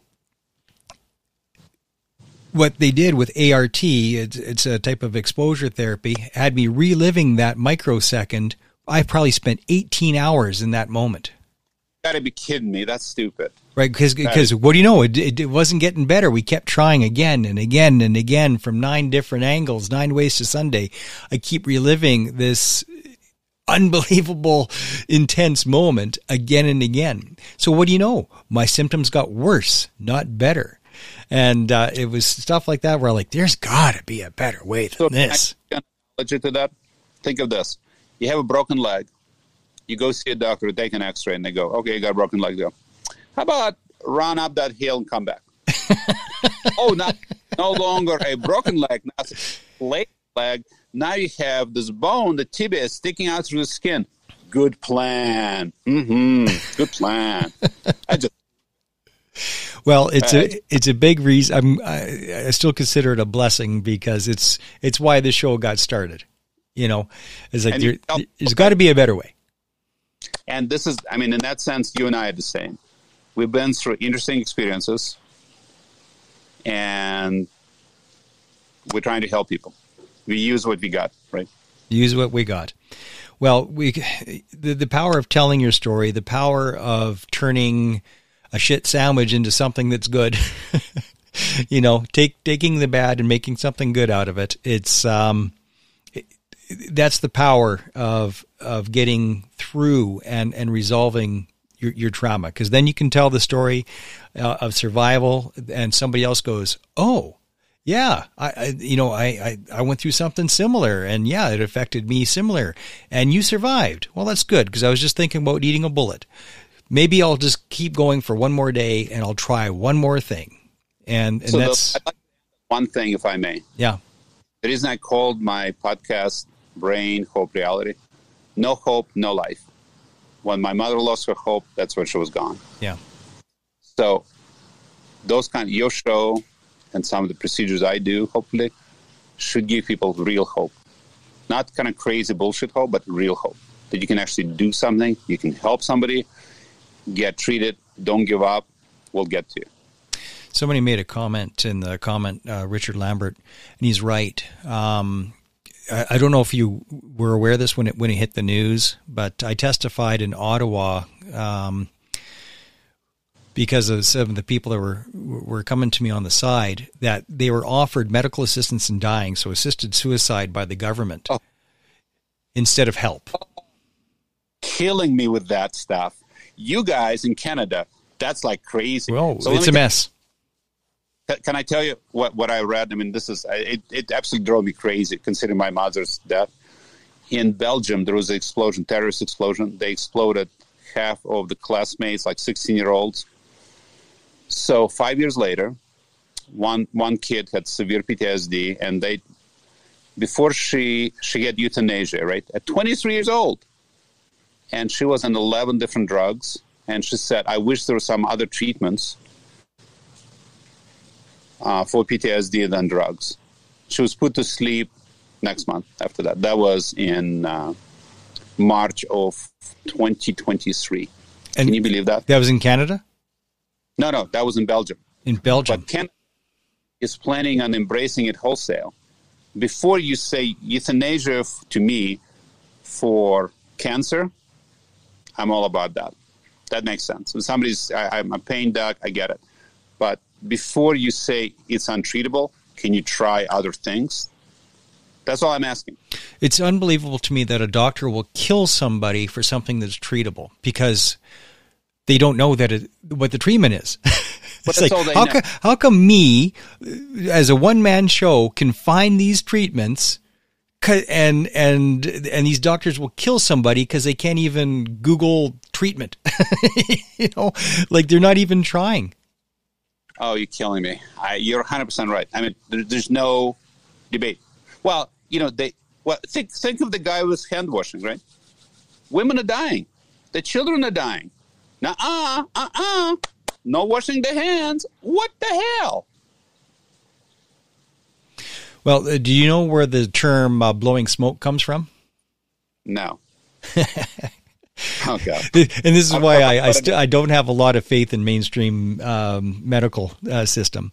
what they did with ART, it's a type of exposure therapy, had me reliving that microsecond. I probably spent 18 hours in that moment. You gotta be kidding me. That's stupid. Right, because what do you know? It wasn't getting better. We kept trying again and again and again from 9 different angles, 9 ways to Sunday. I keep reliving this unbelievable, intense moment again and again. So what do you know? My symptoms got worse, not better. And it was stuff like that where I'm like, there's got to be a better way than this. To that, think of this. You have a broken leg. You go see a doctor, take an x-ray, and they go, okay, you got a broken leg. Go, how about run up that hill and come back? Oh, no longer a broken leg. Now it's a flayed leg. Now you have this bone, the tibia, is sticking out through the skin. Good plan. Good plan. Well, it's a big reason. I still consider it a blessing, because it's why this show got started. You know, it's like there's got to be a better way. And this is, in that sense, you and I are the same. We've been through interesting experiences, and we're trying to help people. We use what we got, right? Use what we got. Well, the power of telling your story, the power of turning a shit sandwich into something that's good. taking the bad and making something good out of it. It's that's the power of getting through and resolving your trauma, because then you can tell the story of survival, and somebody else goes, "Oh, yeah, I went through something similar, and yeah, it affected me similar, and you survived. Well, that's good, because I was just thinking about eating a bullet. Maybe I'll just keep going for one more day, and I'll try one more thing." And so that's I'd like one thing, if I may. Yeah. The reason I called my podcast "Brain Hope Reality," no hope, no life. When my mother lost her hope, that's when she was gone. Yeah. So those your show and some of the procedures I do, hopefully, should give people real hope. Not kind of crazy bullshit hope, but real hope. That you can actually do something, you can help somebody, get treated, don't give up, we'll get to you. Somebody made a comment in the comment, Richard Lambert, and he's right. I don't know if you were aware of this when it hit the news, but I testified in Ottawa because of some of the people that were coming to me on the side, that they were offered medical assistance in dying, so assisted suicide by the government instead of help. Killing me with that stuff. You guys in Canada, that's like crazy. Well, so it's a mess. Can I tell you what I read? I mean, this is it absolutely drove me crazy considering my mother's death. In Belgium, there was an explosion, terrorist explosion. They exploded half of the classmates, like 16-year-olds. So 5 years later, one kid had severe PTSD, and before she had euthanasia, right, at 23 years old, and she was on 11 different drugs, and she said, "I wish there were some other treatments for PTSD than drugs." She was put to sleep next month after that. That was in March of 2023. Can you believe that? That was in Canada? No, that was in Belgium. In Belgium. But Canada is planning on embracing it wholesale. Before you say euthanasia to me for cancer, I'm all about that. That makes sense. When I'm a pain doc, I get it. But before you say it's untreatable, can you try other things? That's all I'm asking. It's unbelievable to me that a doctor will kill somebody for something that's treatable because they don't know what the treatment is. It's like, how come me, as a one-man show, can find these treatments, and these doctors will kill somebody because they can't even Google treatment? Like they're not even trying. Oh, you're killing me. You're 100% right. I mean, there's no debate. Well, think of the guy with hand washing, right? Women are dying. The children are dying. Now, no washing the hands. What the hell? Well, do you know where the term blowing smoke comes from? No. Oh, God. And this is why I don't have a lot of faith in mainstream medical system.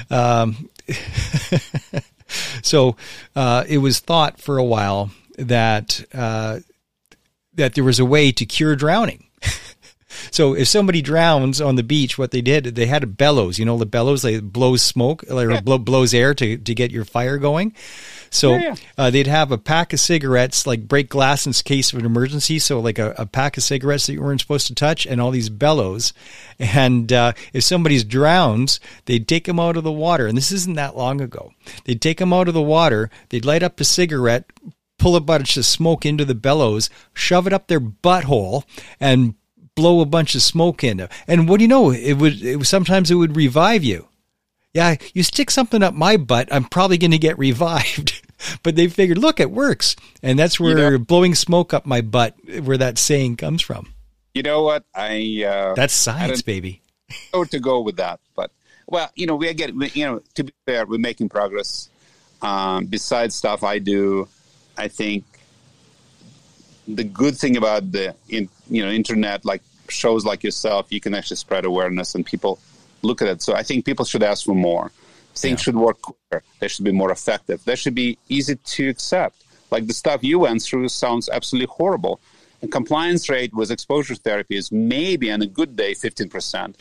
So it was thought for a while that there was a way to cure drowning. So if somebody drowns on the beach, what they did, they had a bellows. The bellows, they blows smoke or blows air to get your fire going. So they'd have a pack of cigarettes, like break glass in case of an emergency. So like a pack of cigarettes that you weren't supposed to touch, and all these bellows. And if somebody's drowns, they'd take them out of the water. And this isn't that long ago. They'd take them out of the water. They'd light up a cigarette, pull a bunch of smoke into the bellows, shove it up their butthole, and blow a bunch of smoke in it. And what do you know? Sometimes it would revive you. Yeah, you stick something up my butt, I'm probably going to get revived. But they figured, look, it works. And that's where blowing smoke up my butt, where that saying comes from. You know what? That's science, baby. Or to go with that. But, well, to be fair, we're making progress. Besides stuff I do, I think the good thing about the internet, like shows like yourself, you can actually spread awareness and people look at it. So I think people should ask for more. Things should work quicker. They should be more effective. They should be easy to accept. Like the stuff you went through sounds absolutely horrible. And compliance rate with exposure therapy is maybe on a good day 15%.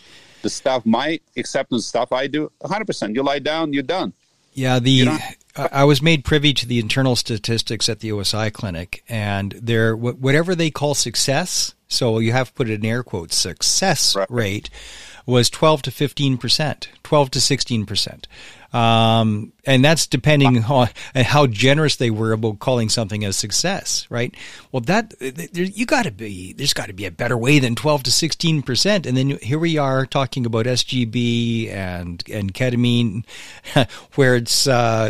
The stuff, my acceptance stuff I do, 100%. You lie down, you're done. Yeah, I was made privy to the internal statistics at the OSI clinic, and whatever they call success, so you have to put it in air quotes, success rate was 12 to 15%, 12 to 16%. And that's depending on how generous they were about calling something a success, right? Well, there's got to be a better way than 12 to 16%. And then here we are talking about SGB and ketamine, where it's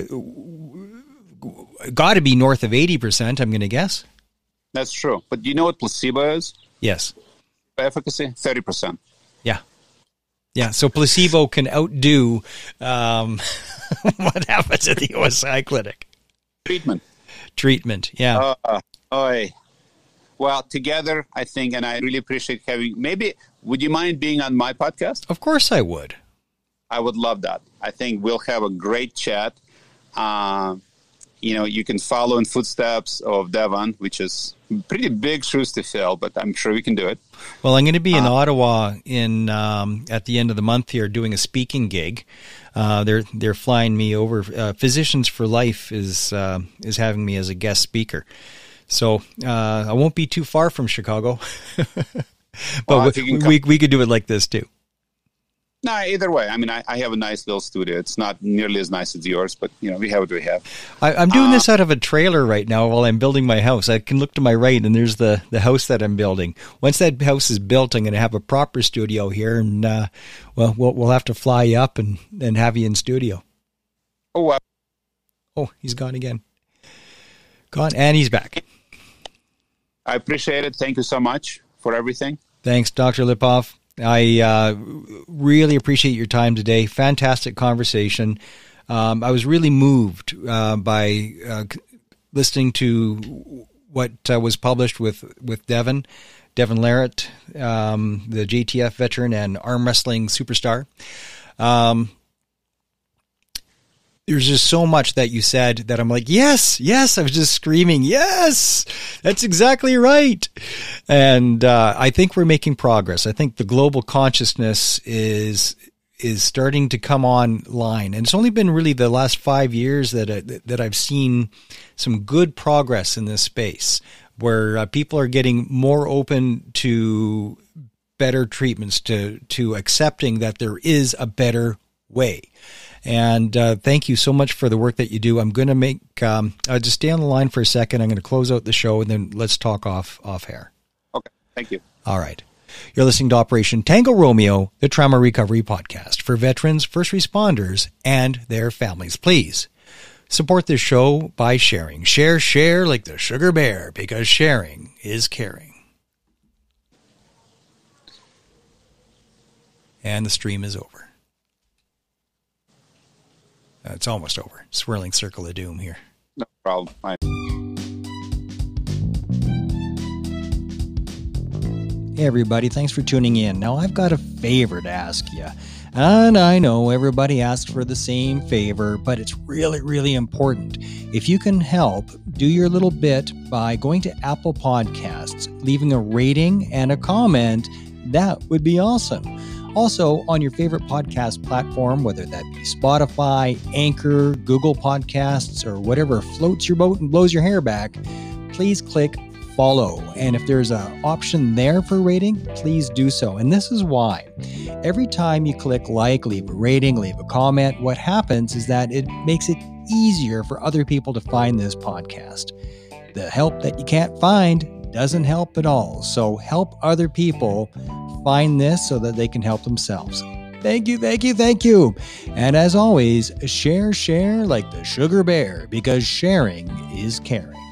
got to be north of 80%, I'm going to guess. That's true. But do you know what placebo is? Yes. Efficacy, 30%. Yeah. Yeah, so placebo can outdo what happens at the OSI clinic. Treatment, yeah. Well, together, I think, and I really appreciate would you mind being on my podcast? Of course I would. I would love that. I think we'll have a great chat. You can follow in footsteps of Devon, which is pretty big shoes to fill, but I'm sure we can do it. Well, I'm going to be in Ottawa at the end of the month here doing a speaking gig. They're flying me over. Physicians for Life is having me as a guest speaker, so I won't be too far from Chicago. But we could do it like this too. No, either way. I mean, I have a nice little studio. It's not nearly as nice as yours, but, we have what we have. I'm doing this out of a trailer right now while I'm building my house. I can look to my right, and there's the house that I'm building. Once that house is built, I'm going to have a proper studio here, and, we'll have to fly you up and have you in studio. Oh, he's gone again. Gone, and he's back. I appreciate it. Thank you so much for everything. Thanks, Dr. Lipov. I really appreciate your time today. Fantastic conversation. I was really moved by listening to what was published with Devon Larratt, the JTF veteran and arm wrestling superstar. There's just so much that you said that I'm like, yes, I was just screaming, yes, that's exactly right. And I think we're making progress. I think the global consciousness is starting to come online. And it's only been really the last 5 years that I've seen some good progress in this space, where people are getting more open to better treatments, to accepting that there is a better way. And thank you so much for the work that you do. I'm going to just stay on the line for a second. I'm going to close out the show, and then let's talk off air. Okay, thank you. All right. You're listening to Operation Tango Romeo, the Trauma Recovery Podcast for veterans, first responders, and their families. Please support this show by sharing. Share like the sugar bear, because sharing is caring. And the stream is over. It's almost over. Swirling circle of doom here. No problem. Hey, everybody. Thanks for tuning in. Now, I've got a favor to ask you. And I know everybody asks for the same favor, but it's really, really important. If you can help, do your little bit by going to Apple Podcasts, leaving a rating and a comment. That would be awesome. Also, on your favorite podcast platform, whether that be Spotify, Anchor, Google Podcasts, or whatever floats your boat and blows your hair back, please click follow. And if there's an option there for rating, please do so. And this is why. Every time you click like, leave a rating, leave a comment, what happens is that it makes it easier for other people to find this podcast. The help that you can't find doesn't help at all. So help other people find this so that they can help themselves. Thank you. And as always, share like the sugar bear, because sharing is caring.